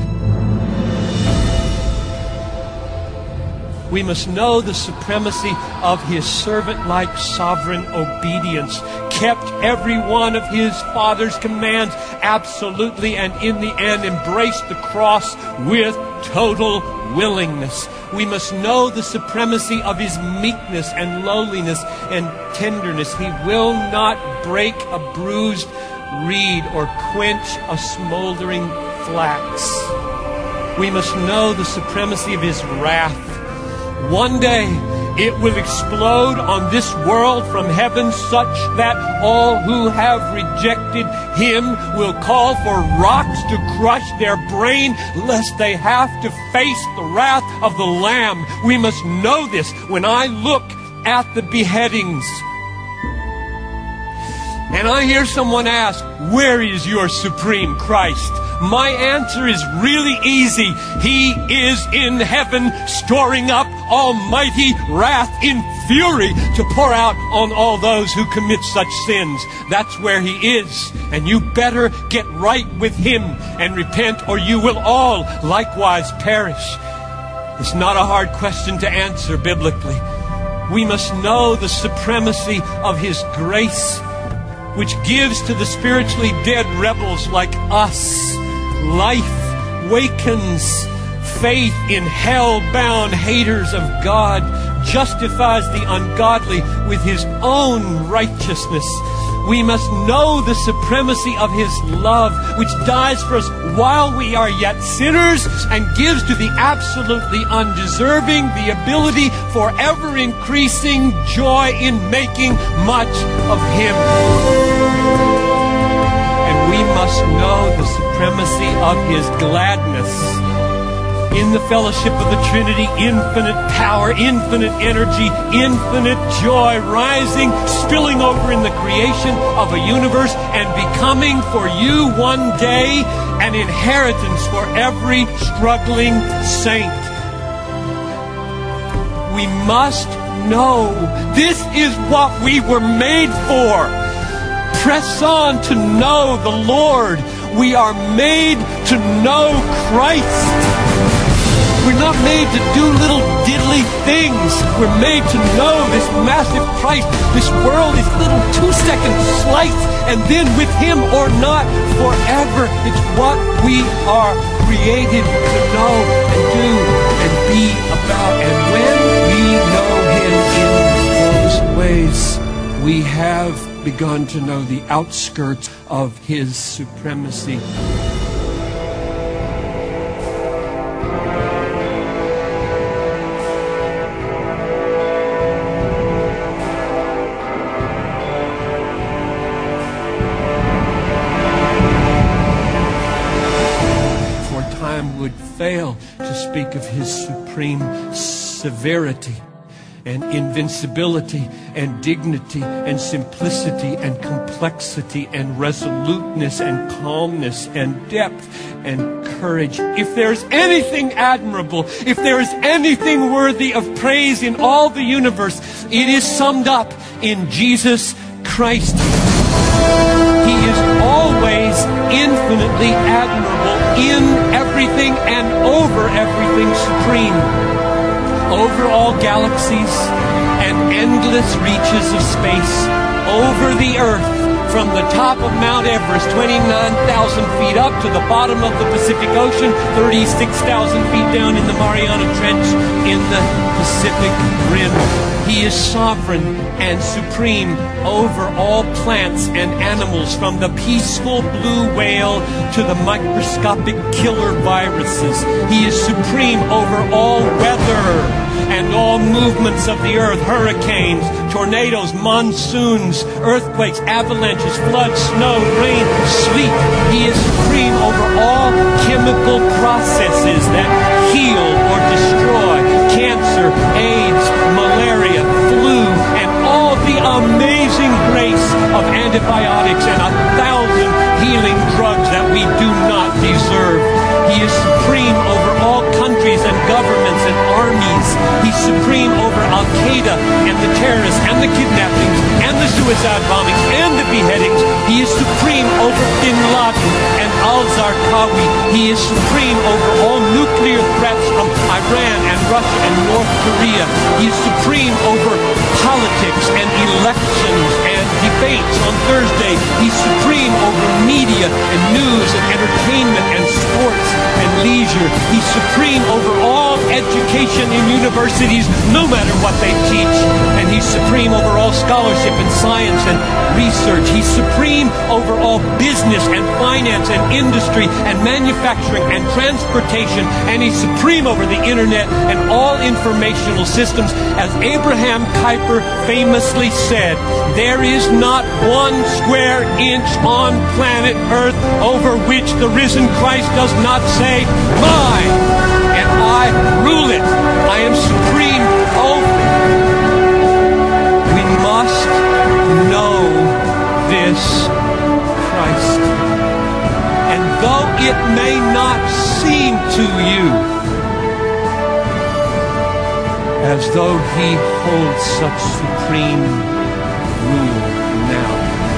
We must know the supremacy of His servant-like sovereign obedience, kept every one of His Father's commands absolutely, and in the end embraced the cross with total willingness. We must know the supremacy of His meekness and lowliness and tenderness. He will not break a bruised reed or quench a smoldering flax. We must know the supremacy of His wrath. One day it will explode on this world from heaven, such that all who have rejected Him will call for rocks to crush their brain, lest they have to face the wrath of the Lamb. We must know this. When I look at the beheadings and I hear someone ask, "Where is your supreme Christ?" my answer is really easy. He is in heaven, storing up almighty wrath in fury to pour out on all those who commit such sins. That's where He is. And you better get right with Him and repent, or you will all likewise perish. It's not a hard question to answer biblically. We must know the supremacy of His grace, which gives to the spiritually dead rebels like us life, wakens faith in hell-bound haters of God, justifies the ungodly with His own righteousness. We must know the supremacy of His love, which dies for us while we are yet sinners and gives to the absolutely undeserving the ability for ever-increasing joy in making much of Him. And we must know the supremacy of His gladness in the fellowship of the Trinity, infinite power, infinite energy, infinite joy, rising, spilling over in the creation of a universe and becoming for you one day an inheritance for every struggling saint. We must know this is what we were made for. Press on to know the Lord. We are made to know Christ. We're not made to do little diddly things. We're made to know this massive Christ. This world is little 2-second slice, and then with Him or not, forever. It's what we are created to know and do and be about. And when we know Him in those ways, we have begun to know the outskirts of His supremacy. Would fail to speak of His supreme severity and invincibility and dignity and simplicity and complexity and resoluteness and calmness and depth and courage. If there's anything admirable, if there is anything worthy of praise in all the universe, it is summed up in Jesus Christ. He is always infinitely admirable, in everything and over everything supreme, over all galaxies and endless reaches of space, over the earth, from the top of Mount Everest, 29,000 feet up, to the bottom of the Pacific Ocean, 36,000 feet down in the Mariana Trench in the Pacific Rim. He is sovereign and supreme over all plants and animals, from the peaceful blue whale to the microscopic killer viruses. He is supreme over all weather, and all movements of the earth, hurricanes, tornadoes, monsoons, earthquakes, avalanches, floods, snow, rain, sleet. He is supreme over all chemical processes that heal or destroy cancer, AIDS, malaria, flu, and all the amazing grace of antibiotics and 1,000 healing drugs that we do not deserve. He is supreme over all countries and governments and armies. He's supreme over Al-Qaeda and the terrorists and the kidnappings and the suicide bombings and the beheadings. He is supreme over Bin Laden and al-Zarqawi. He is supreme over all nuclear threats from Iran and Russia and North Korea. He is supreme over politics and elections and debates on Thursday. He's supreme over media and news and entertainment and sports and leisure. He's supreme over all education in universities, no matter what they teach. And He's supreme over all scholarship and science and research. He's supreme over all business and finance and industry and manufacturing and transportation. And He's supreme over the internet and all informational systems. As Abraham Kuyper famously said, there is not one square inch on planet Earth over which the risen Christ does not say, mine, and I rule it. I am supreme over it. We must know this Christ. And though it may not seem to you as though He holds such supreme rule now,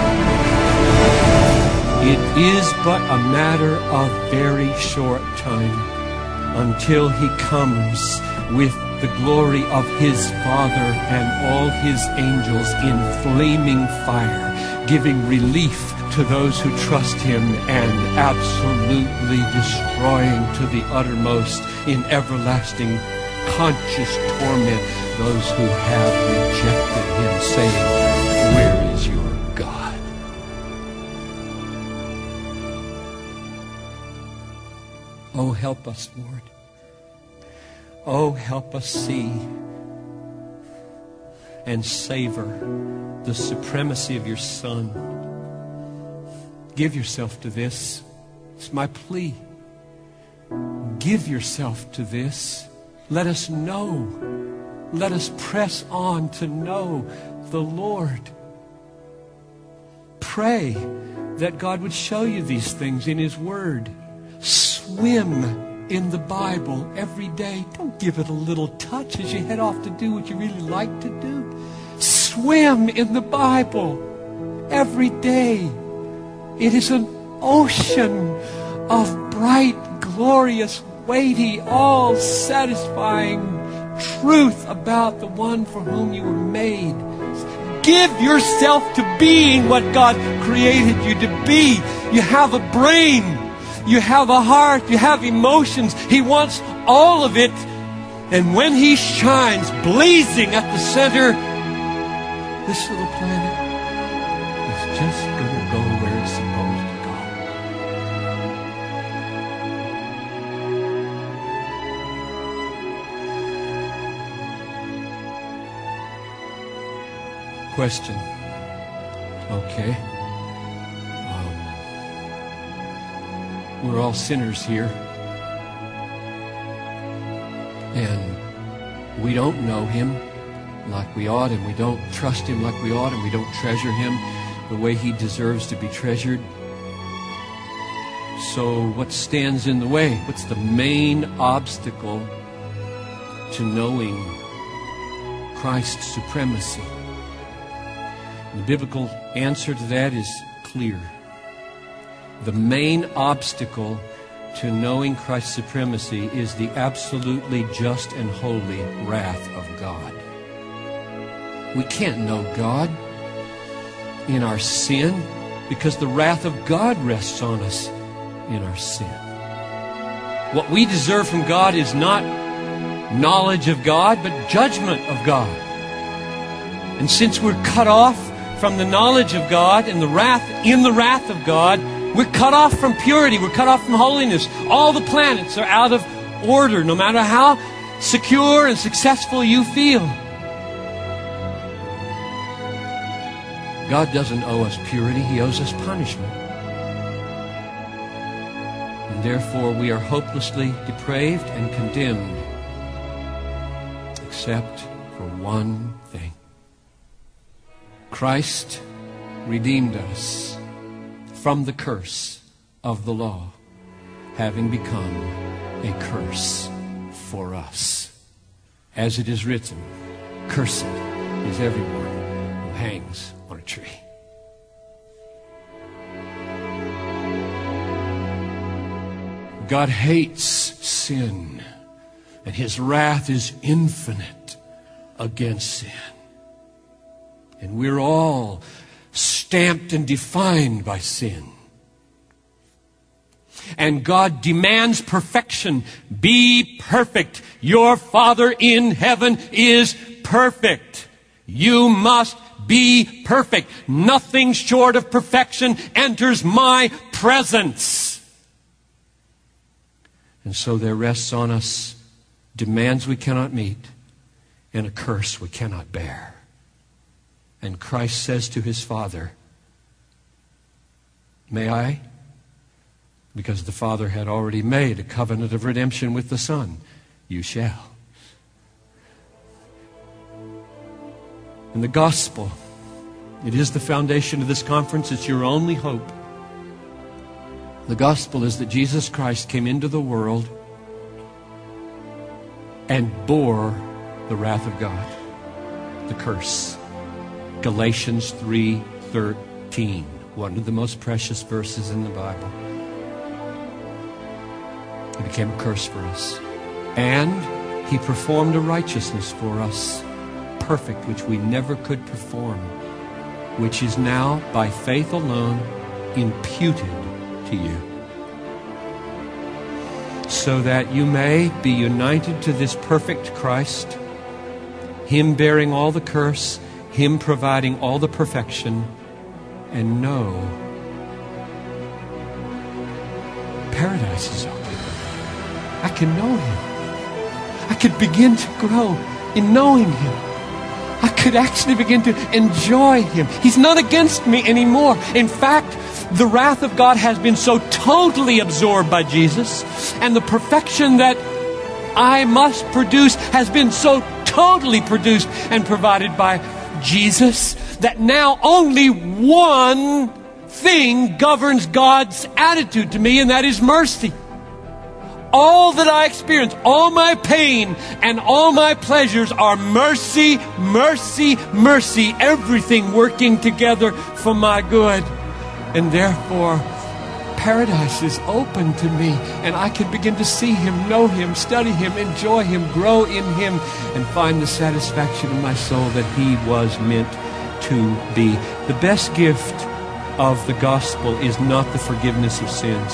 it is but a matter of very short time until He comes with the glory of His Father and all His angels in flaming fire, giving relief to those who trust Him and absolutely destroying to the uttermost in everlasting conscious torment those who have rejected Him, saying, where is your God? Oh, help us, Lord. Oh, help us see and savor the supremacy of your Son. Give yourself to this. It's my plea. Give yourself to this. Let us know. Let us press on to know the Lord. Pray that God would show you these things in His Word. Swim in the Bible every day. Don't give it a little touch as you head off to do what you really like to do. Swim in the Bible every day. It is an ocean of bright, glorious, weighty, all-satisfying truth about the one for whom you were made. Give yourself to being what God created you to be. You have a brain. You have a heart. You have emotions. He wants all of it. And when He shines, blazing at the center, this little planet is just going to go where it's supposed to go. Question. Okay. We're all sinners here. And we don't know Him like we ought, and we don't trust Him like we ought, and we don't treasure Him the way He deserves to be treasured. So what stands in the way? What's the main obstacle to knowing Christ's supremacy? The biblical answer to that is clear. The main obstacle to knowing Christ's supremacy is the absolutely just and holy wrath of God. We can't know God in our sin because the wrath of God rests on us in our sin. What we deserve from God is not knowledge of God, but judgment of God. And since we're cut off from the knowledge of God and the wrath of God, we're cut off from purity. We're cut off from holiness. All the planets are out of order. No matter how secure and successful you feel. God doesn't owe us purity, He owes us punishment. And therefore we are hopelessly depraved and condemned, except for one thing. Christ redeemed us from the curse of the law, having become a curse for us. As it is written, cursed is everyone who hangs on a tree. God hates sin, and His wrath is infinite against sin. And we're all stamped and defined by sin. And God demands perfection. Be perfect. Your Father in heaven is perfect. You must be perfect. Nothing short of perfection enters my presence. And so there rests on us demands we cannot meet and a curse we cannot bear. And Christ says to His Father, may I? Because the Father had already made a covenant of redemption with the Son. You shall. And the gospel, it is the foundation of this conference. It's your only hope. The gospel is that Jesus Christ came into the world and bore the wrath of God, the curse. Galatians 3:13, one of the most precious verses in the Bible. He became a curse for us. And He performed a righteousness for us, perfect, which we never could perform, which is now, by faith alone, imputed to you, so that you may be united to this perfect Christ, Him bearing all the curse, Him providing all the perfection, and know paradise is open. I can know Him. I could begin to grow in knowing Him. I could actually begin to enjoy Him. He's not against me anymore. In fact, the wrath of God has been so totally absorbed by Jesus, and the perfection that I must produce has been so totally produced and provided by Jesus, that now only one thing governs God's attitude to me, and that is mercy. All that I experience, all my pain and all my pleasures are mercy, mercy, mercy. Everything working together for my good. And therefore, paradise is open to me, and I can begin to see Him, know Him, study Him, enjoy Him, grow in Him, and find the satisfaction in my soul that He was meant to be. The best gift of the gospel is not the forgiveness of sins.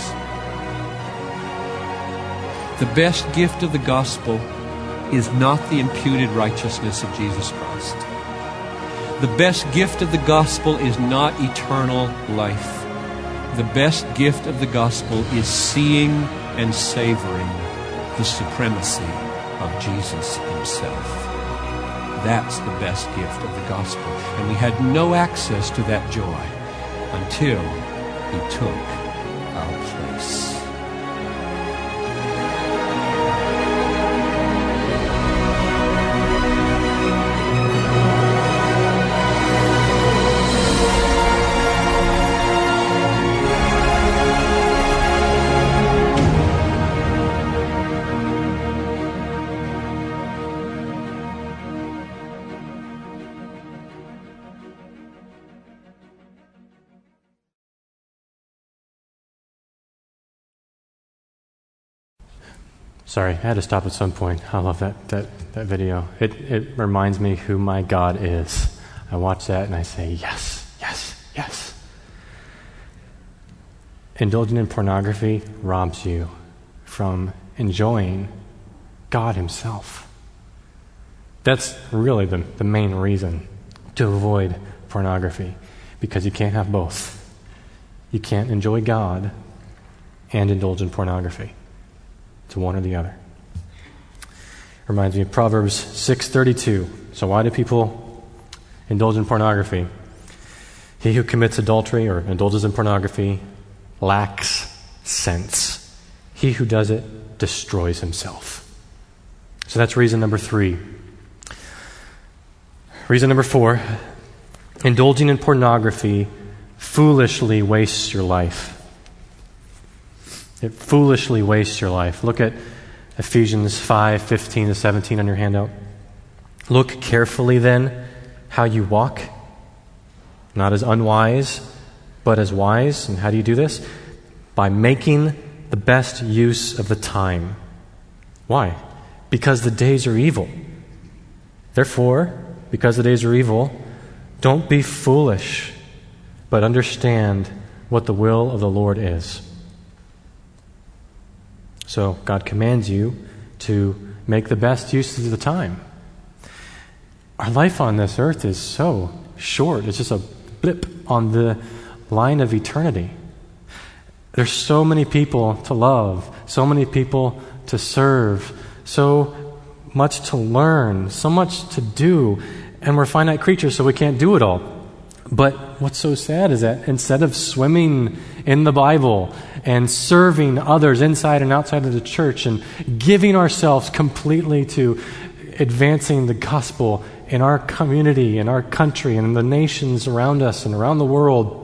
The best gift of the gospel is not the imputed righteousness of Jesus Christ. The best gift of the gospel is not eternal life. The best gift of the gospel is seeing and savoring the supremacy of Jesus Himself. That's the best gift of the gospel. And we had no access to that joy until He took our place. Sorry, I had to stop at some point. I love that video. It reminds me who my God is. I watch that and I say, yes, yes, yes. Indulging in pornography robs you from enjoying God Himself. That's really the main reason to avoid pornography, because you can't have both. You can't enjoy God and indulge in pornography. It's one or the other. Reminds me of Proverbs 6:32. So why do people indulge in pornography? He who commits adultery or indulges in pornography lacks sense. He who does it destroys himself. So that's reason number 3. Reason number 4, indulging in pornography foolishly wastes your life. It foolishly wastes your life. Look at Ephesians 5:15-17 on your handout. Look carefully then how you walk, not as unwise, but as wise. And how do you do this? By making the best use of the time. Why? Because the days are evil. Therefore, because the days are evil, don't be foolish, but understand what the will of the Lord is. So God commands you to make the best use of the time. Our life on this earth is so short. It's just a blip on the line of eternity. There's so many people to love, so many people to serve, so much to learn, so much to do, and we're finite creatures, so we can't do it all. But what's so sad is that instead of swimming in the Bible and serving others inside and outside of the church and giving ourselves completely to advancing the gospel in our community, in our country, and in the nations around us and around the world,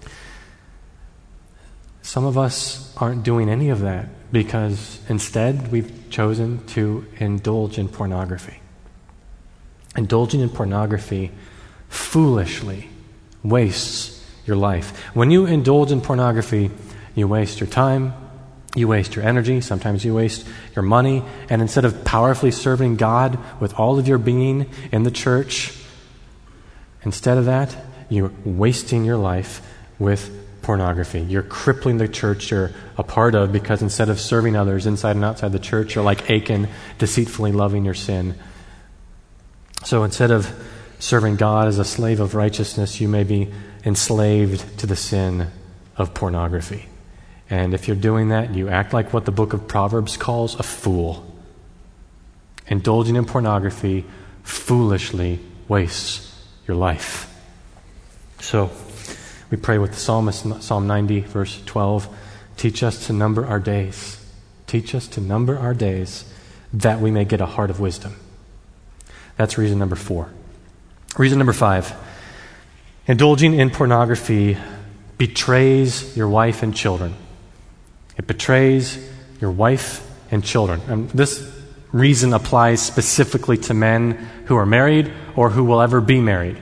some of us aren't doing any of that because instead we've chosen to indulge in pornography. Indulging in pornography foolishly wastes your life. When you indulge in pornography, you waste your time, you waste your energy, sometimes you waste your money, and instead of powerfully serving God with all of your being in the church, instead of that, you're wasting your life with pornography. You're crippling the church you're a part of because instead of serving others inside and outside the church, you're like Achan, deceitfully loving your sin. So instead of serving God as a slave of righteousness, you may be enslaved to the sin of pornography. And if you're doing that, you act like what the book of Proverbs calls a fool. Indulging in pornography foolishly wastes your life. So we pray with the psalmist in Psalm 90, verse 12, teach us to number our days. Teach us to number our days that we may get a heart of wisdom. That's reason number 4. Reason number 5, indulging in pornography betrays your wife and children. It betrays your wife and children. And this reason applies specifically to men who are married or who will ever be married.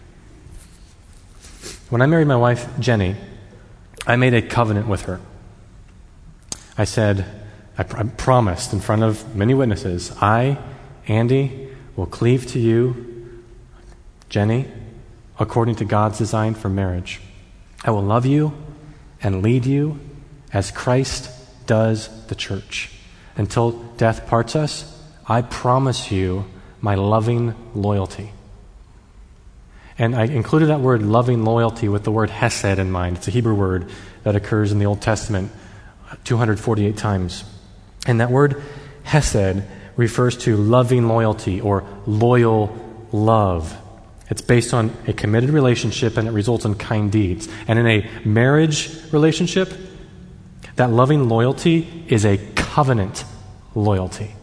When I married my wife, Jenny, I made a covenant with her. I said, I promised in front of many witnesses, I, Andy, will cleave to you, Jenny, according to God's design for marriage. I will love you and lead you as Christ does the church. Until death parts us, I promise you my loving loyalty. And I included that word loving loyalty with the word hesed in mind. It's a Hebrew word that occurs in the Old Testament 248 times. And that word hesed refers to loving loyalty or loyal love. It's based on a committed relationship and it results in kind deeds. And in a marriage relationship, that loving loyalty is a covenant loyalty.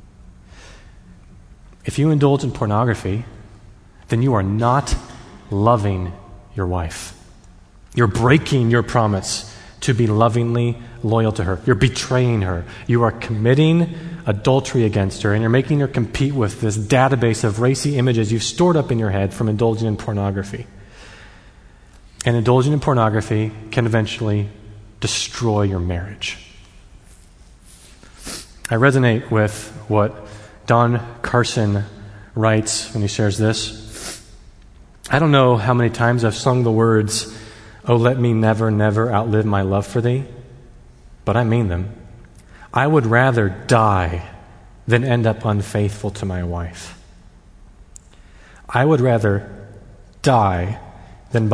If you indulge in pornography, then you are not loving your wife. You're breaking your promise to be lovingly loyal to her. You're betraying her. You are committing adultery against her, and you're making her compete with this database of racy images you've stored up in your head from indulging in pornography. And indulging in pornography can eventually destroy your marriage. I resonate with what Don Carson writes when he shares this. I don't know how many times I've sung the words, "Oh, let me never, never outlive my love for thee," but I mean them. I would rather die than end up unfaithful to my wife. I would rather die than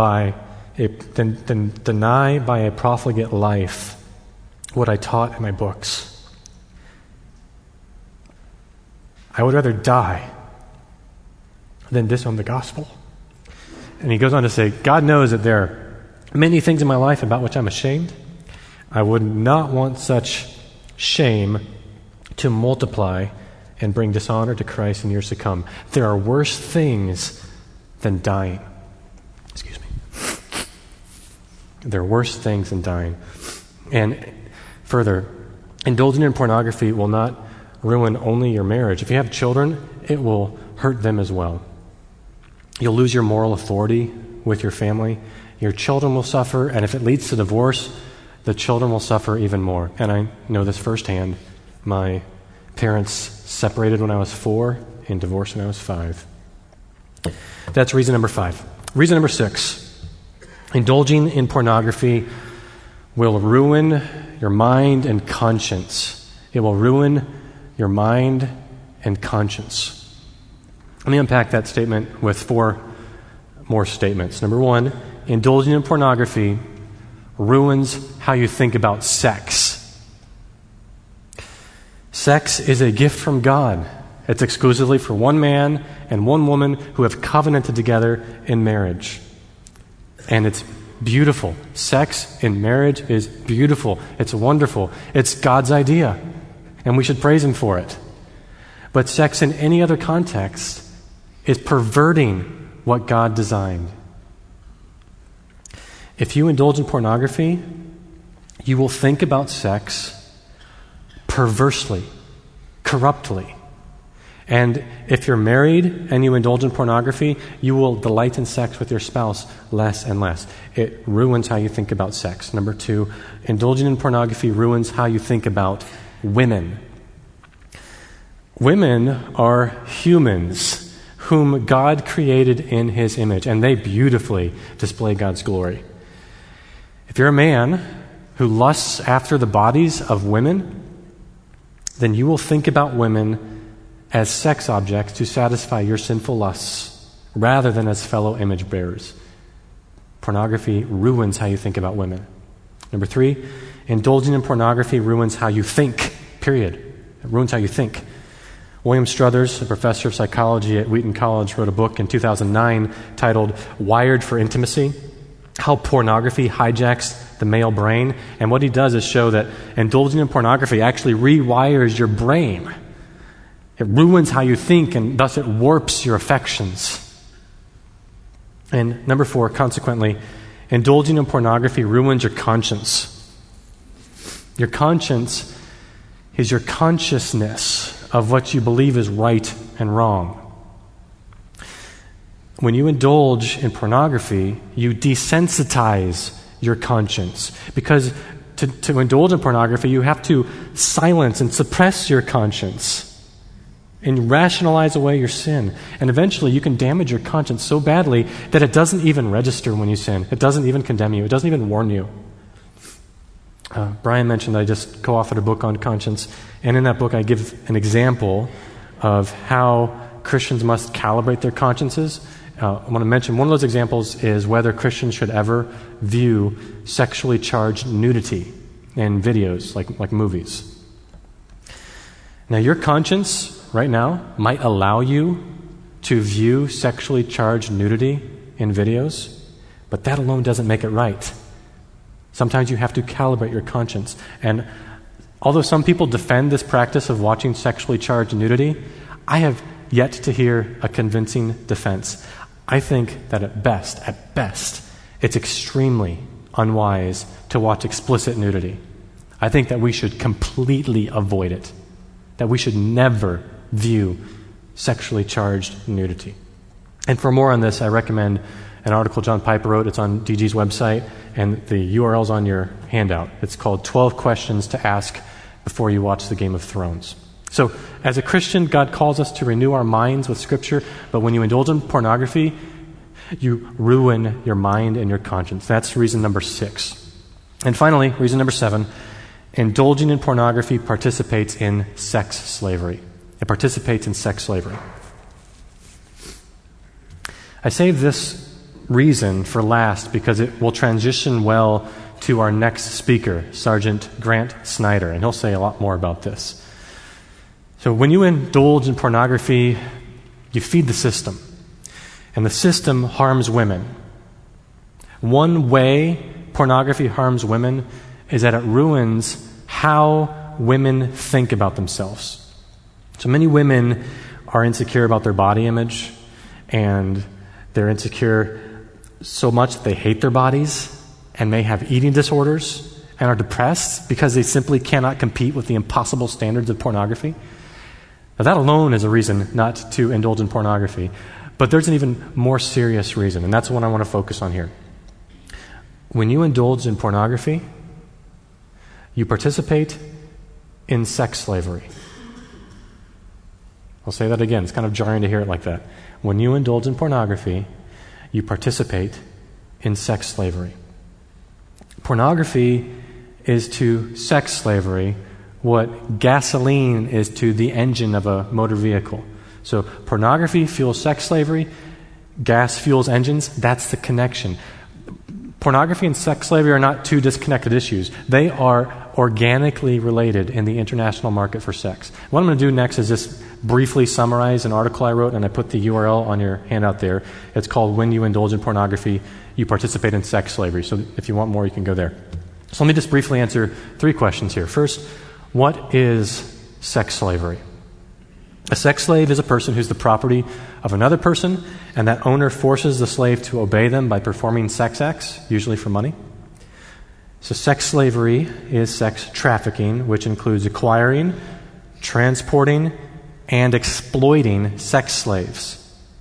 deny by a profligate life what I taught in my books. I would rather die than disown the gospel. And he goes on to say, God knows that there are many things in my life about which I'm ashamed. I would not want such shame to multiply and bring dishonor to Christ in years to come. There are worse things than dying. Excuse me. There are worse things than dying. And further, indulging in pornography will not ruin only your marriage. If you have children, it will hurt them as well. You'll lose your moral authority with your family. Your children will suffer, and if it leads to divorce, the children will suffer even more. And I know this firsthand. My parents separated when I was 4 and divorced when I was 5. That's reason number 5. Reason number 6. Indulging in pornography will ruin your mind and conscience. It will ruin your mind and conscience. Let me unpack that statement with 4 more statements. Number 1, indulging in pornography ruins how you think about sex. Sex is a gift from God. It's exclusively for one man and one woman who have covenanted together in marriage. And it's beautiful. Sex in marriage is beautiful. It's wonderful. It's God's idea, and we should praise Him for it. But sex in any other context is perverting what God designed. If you indulge in pornography, you will think about sex perversely, corruptly. And if you're married and you indulge in pornography, you will delight in sex with your spouse less and less. It ruins how you think about sex. Number 2, indulging in pornography ruins how you think about women. Women are humans whom God created in His image, and they beautifully display God's glory. If you're a man who lusts after the bodies of women, then you will think about women as sex objects to satisfy your sinful lusts rather than as fellow image bearers. Pornography ruins how you think about women. Number 3, indulging in pornography ruins how you think, period. It ruins how you think. William Struthers, a professor of psychology at Wheaton College, wrote a book in 2009 titled Wired for Intimacy: How Pornography Hijacks the Male Brain. And what he does is show that indulging in pornography actually rewires your brain. It ruins how you think, and thus it warps your affections. And number 4, consequently, indulging in pornography ruins your conscience. Your conscience is your consciousness of what you believe is right and wrong. When you indulge in pornography, you desensitize your conscience. Because to indulge in pornography, you have to silence and suppress your conscience and rationalize away your sin. And eventually you can damage your conscience so badly that it doesn't even register when you sin. It doesn't even condemn you. It doesn't even warn you. Brian mentioned I just co-authored a book on conscience, and in that book I give an example of how Christians must calibrate their consciences. I want to mention one of those examples is whether Christians should ever view sexually charged nudity in videos, like movies. Now, your conscience right now might allow you to view sexually charged nudity in videos, but that alone doesn't make it right. Sometimes you have to calibrate your conscience. And although some people defend this practice of watching sexually charged nudity, I have yet to hear a convincing defense. I think that at best, it's extremely unwise to watch explicit nudity. I think that we should completely avoid it, that we should never view sexually charged nudity. And for more on this, I recommend an article John Piper wrote. It's on DG's website, and the URL's on your handout. It's called 12 Questions to Ask Before You Watch the Game of Thrones. So, as a Christian, God calls us to renew our minds with Scripture, but when you indulge in pornography, you ruin your mind and your conscience. That's reason number 6. And finally, reason number 7, indulging in pornography participates in sex slavery. It participates in sex slavery. I saved this reason for last because it will transition well to our next speaker, Sergeant Grant Snyder, and he'll say a lot more about this. So when you indulge in pornography, you feed the system. And the system harms women. One way pornography harms women is that it ruins how women think about themselves. So many women are insecure about their body image, and they're insecure so much that they hate their bodies and may have eating disorders and are depressed because they simply cannot compete with the impossible standards of pornography. Now, that alone is a reason not to indulge in pornography. But there's an even more serious reason, and that's the one I want to focus on here. When you indulge in pornography, you participate in sex slavery. I'll say that again. It's kind of jarring to hear it like that. When you indulge in pornography, you participate in sex slavery. Pornography is to sex slavery what gasoline is to the engine of a motor vehicle. So pornography fuels sex slavery, gas fuels engines. That's the connection. Pornography and sex slavery are not two disconnected issues. They are organically related in the international market for sex. What I'm going to do next is just briefly summarize an article I wrote, and I put the URL on your handout there. It's called When You Indulge in Pornography, You Participate in Sex Slavery. So if you want more, you can go there. So let me just briefly answer 3 questions here. First, what is sex slavery? A sex slave is a person who's the property of another person, and that owner forces the slave to obey them by performing sex acts, usually for money. So sex slavery is sex trafficking, which includes acquiring, transporting, and exploiting sex slaves.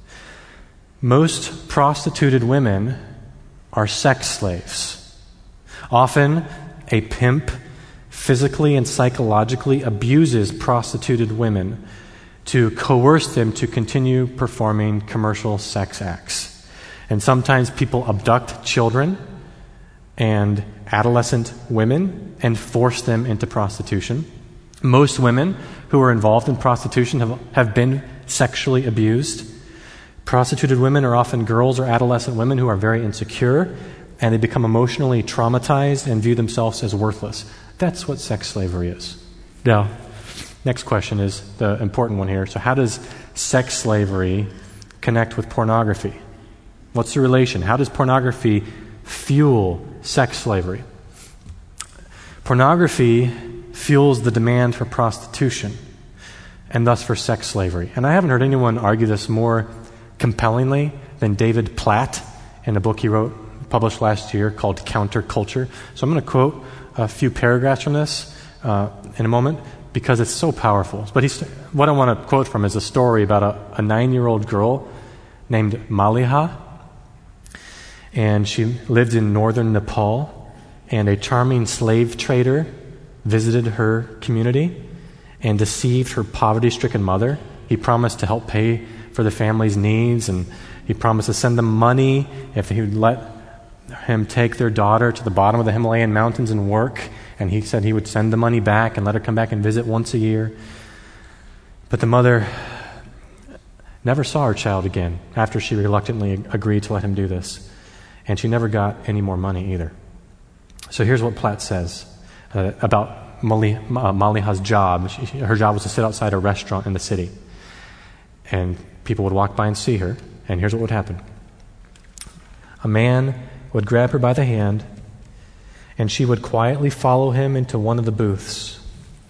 Most prostituted women are sex slaves. Often, a pimp physically and psychologically abuses prostituted women to coerce them to continue performing commercial sex acts. And sometimes people abduct children and adolescent women and force them into prostitution. Most women who are involved in prostitution have been sexually abused. Prostituted women are often girls or adolescent women who are very insecure, and they become emotionally traumatized and view themselves as worthless. That's what sex slavery is. Now, next question is the important one here. So how does sex slavery connect with pornography? What's the relation? How does pornography fuel sex slavery? Pornography fuels the demand for prostitution and thus for sex slavery. And I haven't heard anyone argue this more compellingly than David Platt in a book he wrote, published last year, called Counterculture. So I'm going to quote a few paragraphs from this in a moment because it's so powerful. But what I want to quote from is a story about a 9-year-old girl named Maliha. And she lived in northern Nepal, and a charming slave trader visited her community and deceived her poverty-stricken mother. He promised to help pay for the family's needs, and he promised to send them money if he would let him take their daughter to the bottom of the Himalayan mountains and work. And he said he would send the money back and let her come back and visit once a year. But the mother never saw her child again after she reluctantly agreed to let him do this. And she never got any more money either. So here's what Platt says about Maliha's job. Her job was to sit outside a restaurant in the city. And people would walk by and see her. And here's what would happen. A man would grab her by the hand, and she would quietly follow him into one of the booths.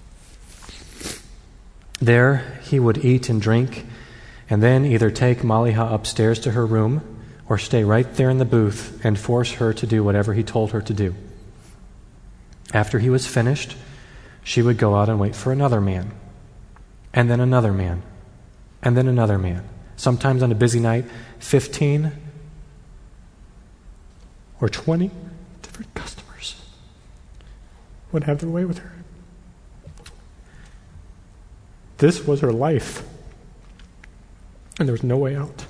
There he would eat and drink, and then either take Maliha upstairs to her room or stay right there in the booth and force her to do whatever he told her to do. After he was finished, she would go out and wait for another man, and then another man, and then another man. Sometimes on a busy night, 15 or 20 different customers would have their way with her. This was her life, and there was no way out.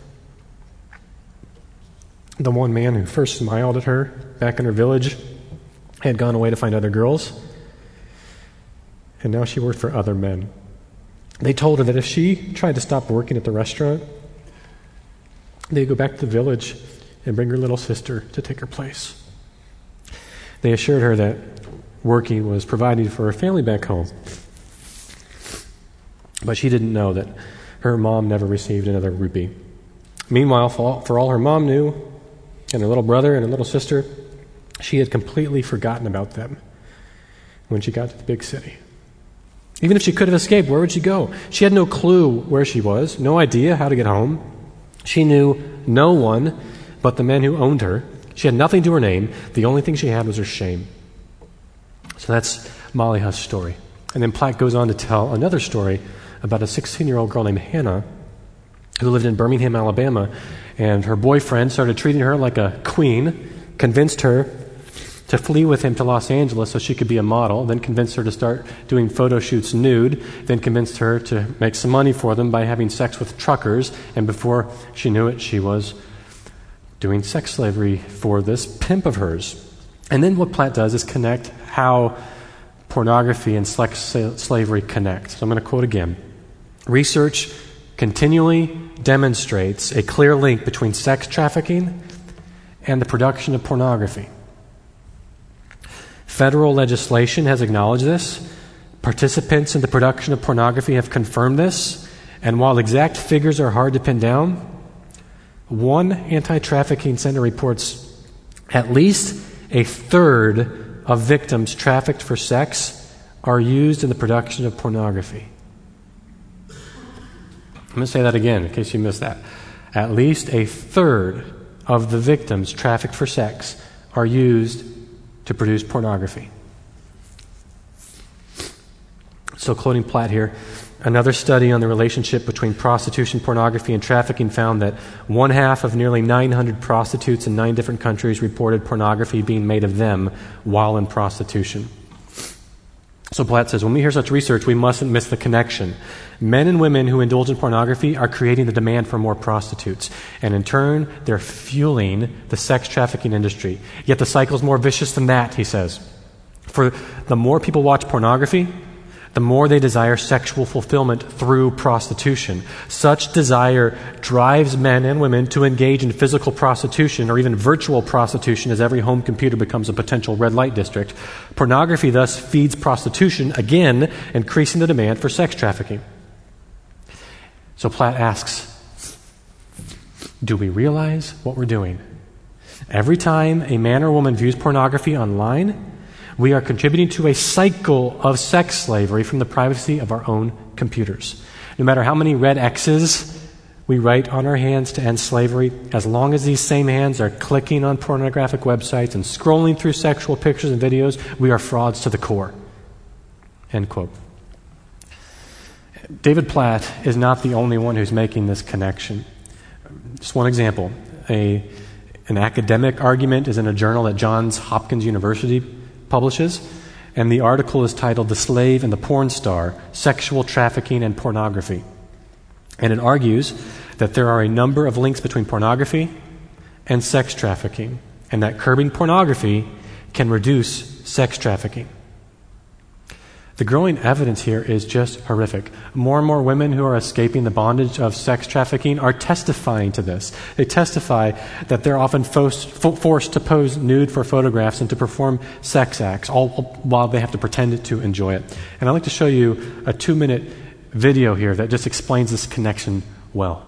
The one man who first smiled at her back in her village had gone away to find other girls, and now she worked for other men. They told her that if she tried to stop working at the restaurant, they'd go back to the village and bring her little sister to take her place. They assured her that working was providing for her family back home. But she didn't know that her mom never received another rupee. Meanwhile, for all her mom knew, and her little brother and her little sister, she had completely forgotten about them when she got to the big city. Even if she could have escaped, where would she go? She had no clue where she was, no idea how to get home. She knew no one but the men who owned her. She had nothing to her name. The only thing she had was her shame. So that's Molly Huss' story. And then Platt goes on to tell another story about a 16-year-old girl named Hannah who lived in Birmingham, Alabama, and her boyfriend started treating her like a queen, convinced her to flee with him to Los Angeles so she could be a model, then convinced her to start doing photo shoots nude, then convinced her to make some money for them by having sex with truckers, and before she knew it, she was doing sex slavery for this pimp of hers. And then what Platt does is connect how pornography and sex slavery connect. So I'm going to quote again. Research continually demonstrates a clear link between sex trafficking and the production of pornography. Federal legislation has acknowledged this. Participants in the production of pornography have confirmed this. And while exact figures are hard to pin down, one anti-trafficking center reports at least a third of victims trafficked for sex are used in the production of pornography. I'm going to say that again in case you missed that. At least a third of the victims trafficked for sex are used to produce pornography. So quoting Platt here, another study on the relationship between prostitution, pornography, and trafficking found that 1/2 of nearly 900 prostitutes in 9 different countries reported pornography being made of them while in prostitution. So Platt says, when we hear such research, we mustn't miss the connection. Men and women who indulge in pornography are creating the demand for more prostitutes. And in turn, they're fueling the sex trafficking industry. Yet the cycle is more vicious than that, he says. For the more people watch pornography, the more they desire sexual fulfillment through prostitution. Such desire drives men and women to engage in physical prostitution or even virtual prostitution as every home computer becomes a potential red light district. Pornography thus feeds prostitution, again, increasing the demand for sex trafficking. So Platt asks, do we realize what we're doing? Every time a man or woman views pornography online, we are contributing to a cycle of sex slavery from the privacy of our own computers. No matter how many red X's we write on our hands to end slavery, as long as these same hands are clicking on pornographic websites and scrolling through sexual pictures and videos, we are frauds to the core. End quote. David Platt is not the only one who's making this connection. Just one example. An academic argument is in a journal that Johns Hopkins University publishes, and the article is titled "The Slave and the Porn Star, Sexual Trafficking and Pornography." And it argues that there are a number of links between pornography and sex trafficking, and that curbing pornography can reduce sex trafficking. The growing evidence here is just horrific. More and more women who are escaping the bondage of sex trafficking are testifying to this. They testify that they're often forced to pose nude for photographs and to perform sex acts, all while they have to pretend to enjoy it. And I'd like to show you a 2-minute video here that just explains this connection well.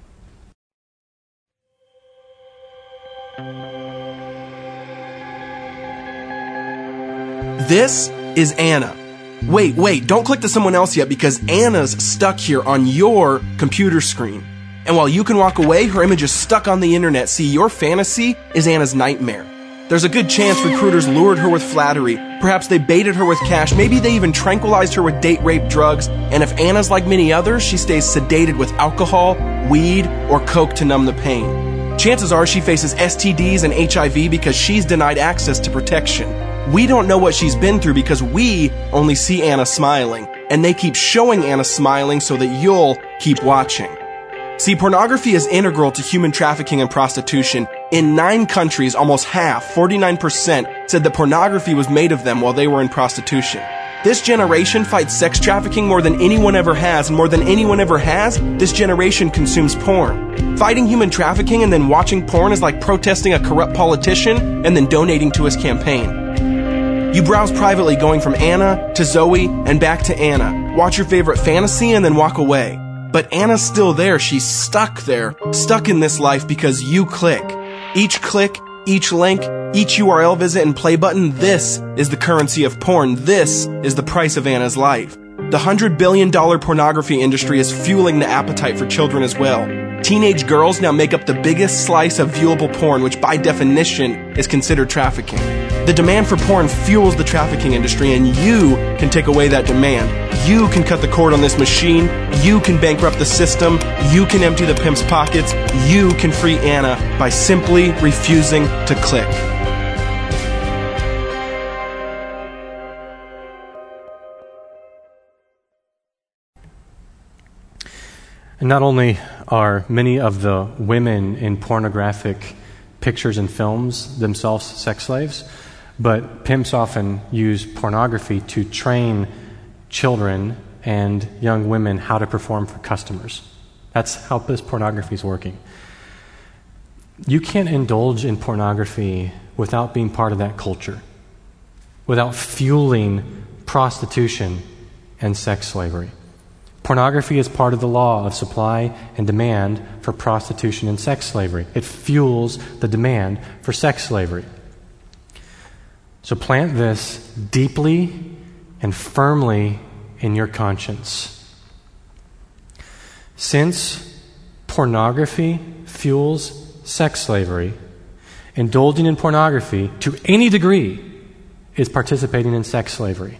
This is Anna. Wait, don't click to someone else yet because Anna's stuck here on your computer screen. And while you can walk away, her image is stuck on the internet. See, your fantasy is Anna's nightmare. There's a good chance recruiters lured her with flattery. Perhaps they baited her with cash. Maybe they even tranquilized her with date rape drugs. And if Anna's like many others, she stays sedated with alcohol, weed, or coke to numb the pain. Chances are she faces STDs and HIV because she's denied access to protection. We don't know what she's been through because we only see Anna smiling. And they keep showing Anna smiling so that you'll keep watching. See, pornography is integral to human trafficking and prostitution. In 9 countries, almost half, 49%, said that pornography was made of them while they were in prostitution. This generation fights sex trafficking more than anyone ever has, and more than anyone ever has, this generation consumes porn. Fighting human trafficking and then watching porn is like protesting a corrupt politician and then donating to his campaign. You browse privately going from Anna to Zoe and back to Anna. watch your favorite fantasy, and then walk away. But Anna's still there. She's stuck there, stuck in this life because you click. Each click, each link, each URL visit and play button, this is the currency of porn. This is the price of Anna's life. The $100 billion pornography industry is fueling the appetite for children as well. Teenage girls now make up the biggest slice of viewable porn, which by definition is considered trafficking. The demand for porn fuels the trafficking industry, and you can take away that demand. You can cut the cord on this machine. You can bankrupt the system. You can empty the pimp's pockets. You can free Anna by simply refusing to click. And not only are many of the women in pornographic pictures and films themselves sex slaves, but pimps often use pornography to train children and young women how to perform for customers. That's how this pornography is working. You can't indulge in pornography without being part of that culture, without fueling prostitution and sex slavery. Pornography is part of the law of supply and demand for prostitution and sex slavery. It fuels the demand for sex slavery. So plant this deeply and firmly in your conscience. Since pornography fuels sex slavery, indulging in pornography to any degree is participating in sex slavery.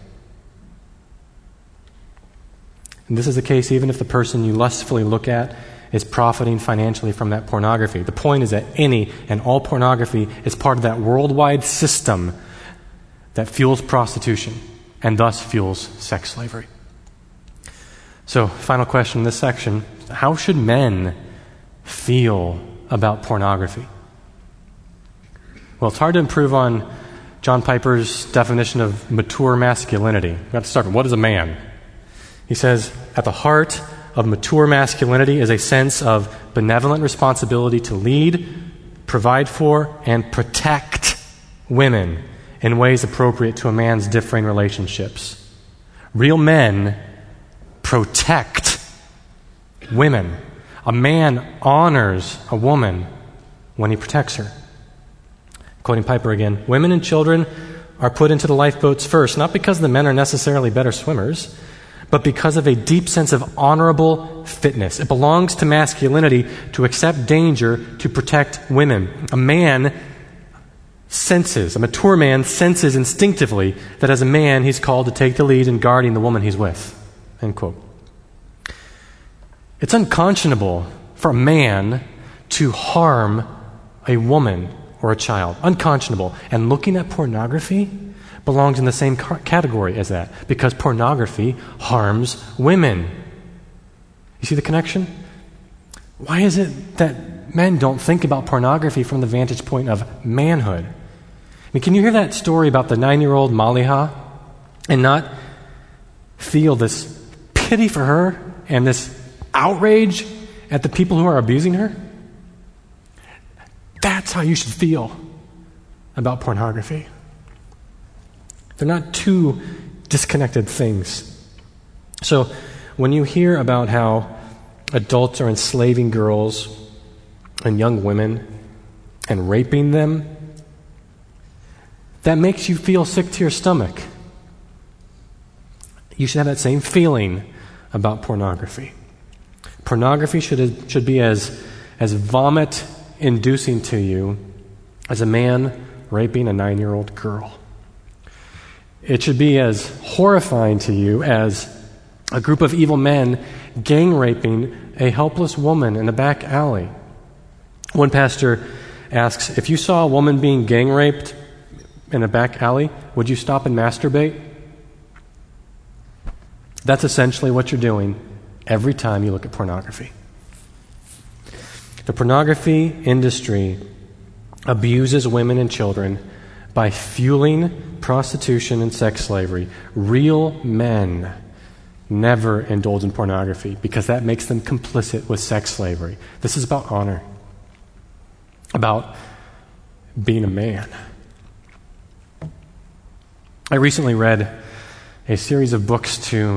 And this is the case even if the person you lustfully look at is profiting financially from that pornography. The point is that any and all pornography is part of that worldwide system that fuels prostitution and thus fuels sex slavery. So, final question in this section. How should men feel about pornography? Well, it's hard to improve on John Piper's definition of mature masculinity. We've got to start with, what is a man? He says, at the heart of mature masculinity is a sense of benevolent responsibility to lead, provide for, and protect women in ways appropriate to a man's differing relationships. Real men protect women. A man honors a woman when he protects her. Quoting Piper again, women and children are put into the lifeboats first, not because the men are necessarily better swimmers, but because of a deep sense of honorable fitness. It belongs to masculinity to accept danger to protect women. A mature man senses instinctively that as a man he's called to take the lead in guarding the woman he's with. End quote. It's unconscionable for a man to harm a woman or a child. Unconscionable. And looking at pornography belongs in the same category as that, because pornography harms women. You see the connection? Why is it that men don't think about pornography from the vantage point of manhood? I mean, can you hear that story about the 9-year-old Maliha and not feel this pity for her and this outrage at the people who are abusing her? That's how you should feel about pornography. They're not two disconnected things. So when you hear about how adults are enslaving girls and young women and raping them, that makes you feel sick to your stomach. You should have that same feeling about pornography. Pornography should be as vomit-inducing to you as a man raping a 9-year-old girl. It should be as horrifying to you as a group of evil men gang raping a helpless woman in a back alley. One pastor asks, if you saw a woman being gang raped in a back alley, would you stop and masturbate? That's essentially what you're doing every time you look at pornography. The pornography industry abuses women and children by fueling prostitution and sex slavery. Real men never indulge in pornography because that makes them complicit with sex slavery. This is about honor, about being a man. I recently read a series of books to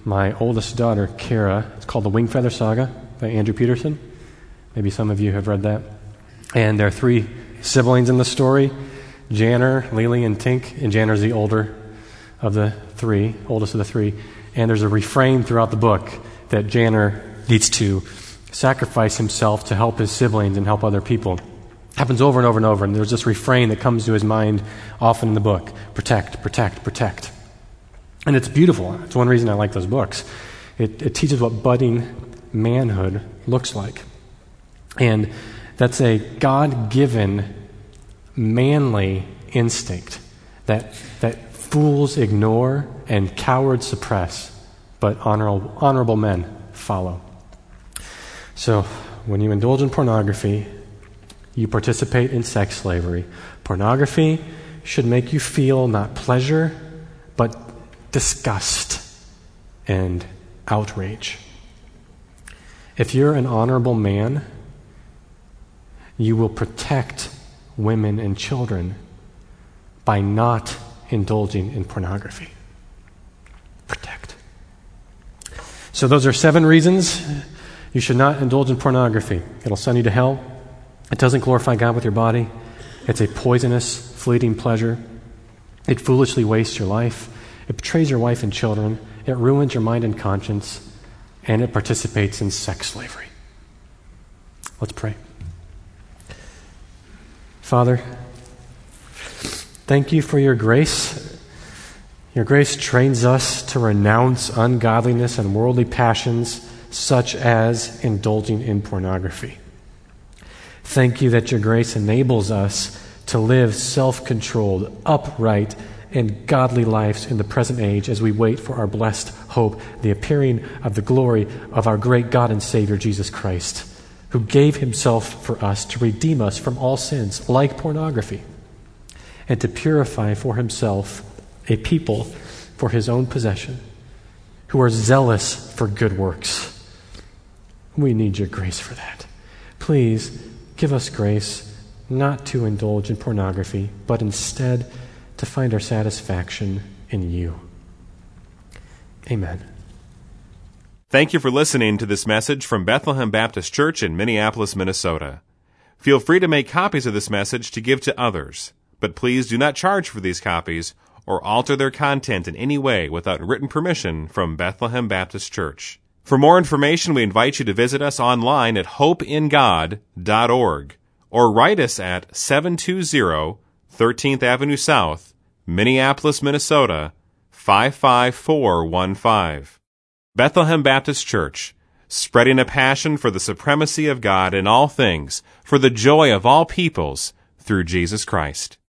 my oldest daughter, Kara. It's called The Wingfeather Saga by Andrew Peterson. Maybe some of you have read that. And there are 3 siblings in the story, Janner, Lily, and Tink. And Janner's the older of the 3, oldest of the 3. And there's a refrain throughout the book that Janner needs to sacrifice himself to help his siblings and help other people. It happens over and over and over. And there's this refrain that comes to his mind often in the book. Protect, protect, protect. And it's beautiful. It's one reason I like those books. It teaches what budding manhood looks like. And that's a God-given manly instinct that fools ignore and cowards suppress, but honorable men follow. So when you indulge in pornography, you participate in sex slavery. Pornography should make you feel not pleasure, but disgust and outrage. If you're an honorable man, you will protect women and children by not indulging in pornography. Protect. So those are 7 reasons you should not indulge in pornography. It'll send you to hell. It doesn't glorify God with your body. It's a poisonous, fleeting pleasure. It foolishly wastes your life. It betrays your wife and children. It ruins your mind and conscience. And it participates in sex slavery. Let's pray. Father, thank you for your grace. Your grace trains us to renounce ungodliness and worldly passions, such as indulging in pornography. Thank you that your grace enables us to live self-controlled, upright, and godly lives in the present age as we wait for our blessed hope, the appearing of the glory of our great God and Savior, Jesus Christ, who gave himself for us to redeem us from all sins, like pornography, and to purify for himself a people for his own possession, who are zealous for good works. We need your grace for that. Please give us grace not to indulge in pornography, but instead to find our satisfaction in you. Amen. Thank you for listening to this message from Bethlehem Baptist Church in Minneapolis, Minnesota. Feel free to make copies of this message to give to others, but please do not charge for these copies or alter their content in any way without written permission from Bethlehem Baptist Church. For more information, we invite you to visit us online at hopeingod.org or write us at 720 13th Avenue South, Minneapolis, Minnesota, 55415. Bethlehem Baptist Church, spreading a passion for the supremacy of God in all things, for the joy of all peoples, through Jesus Christ.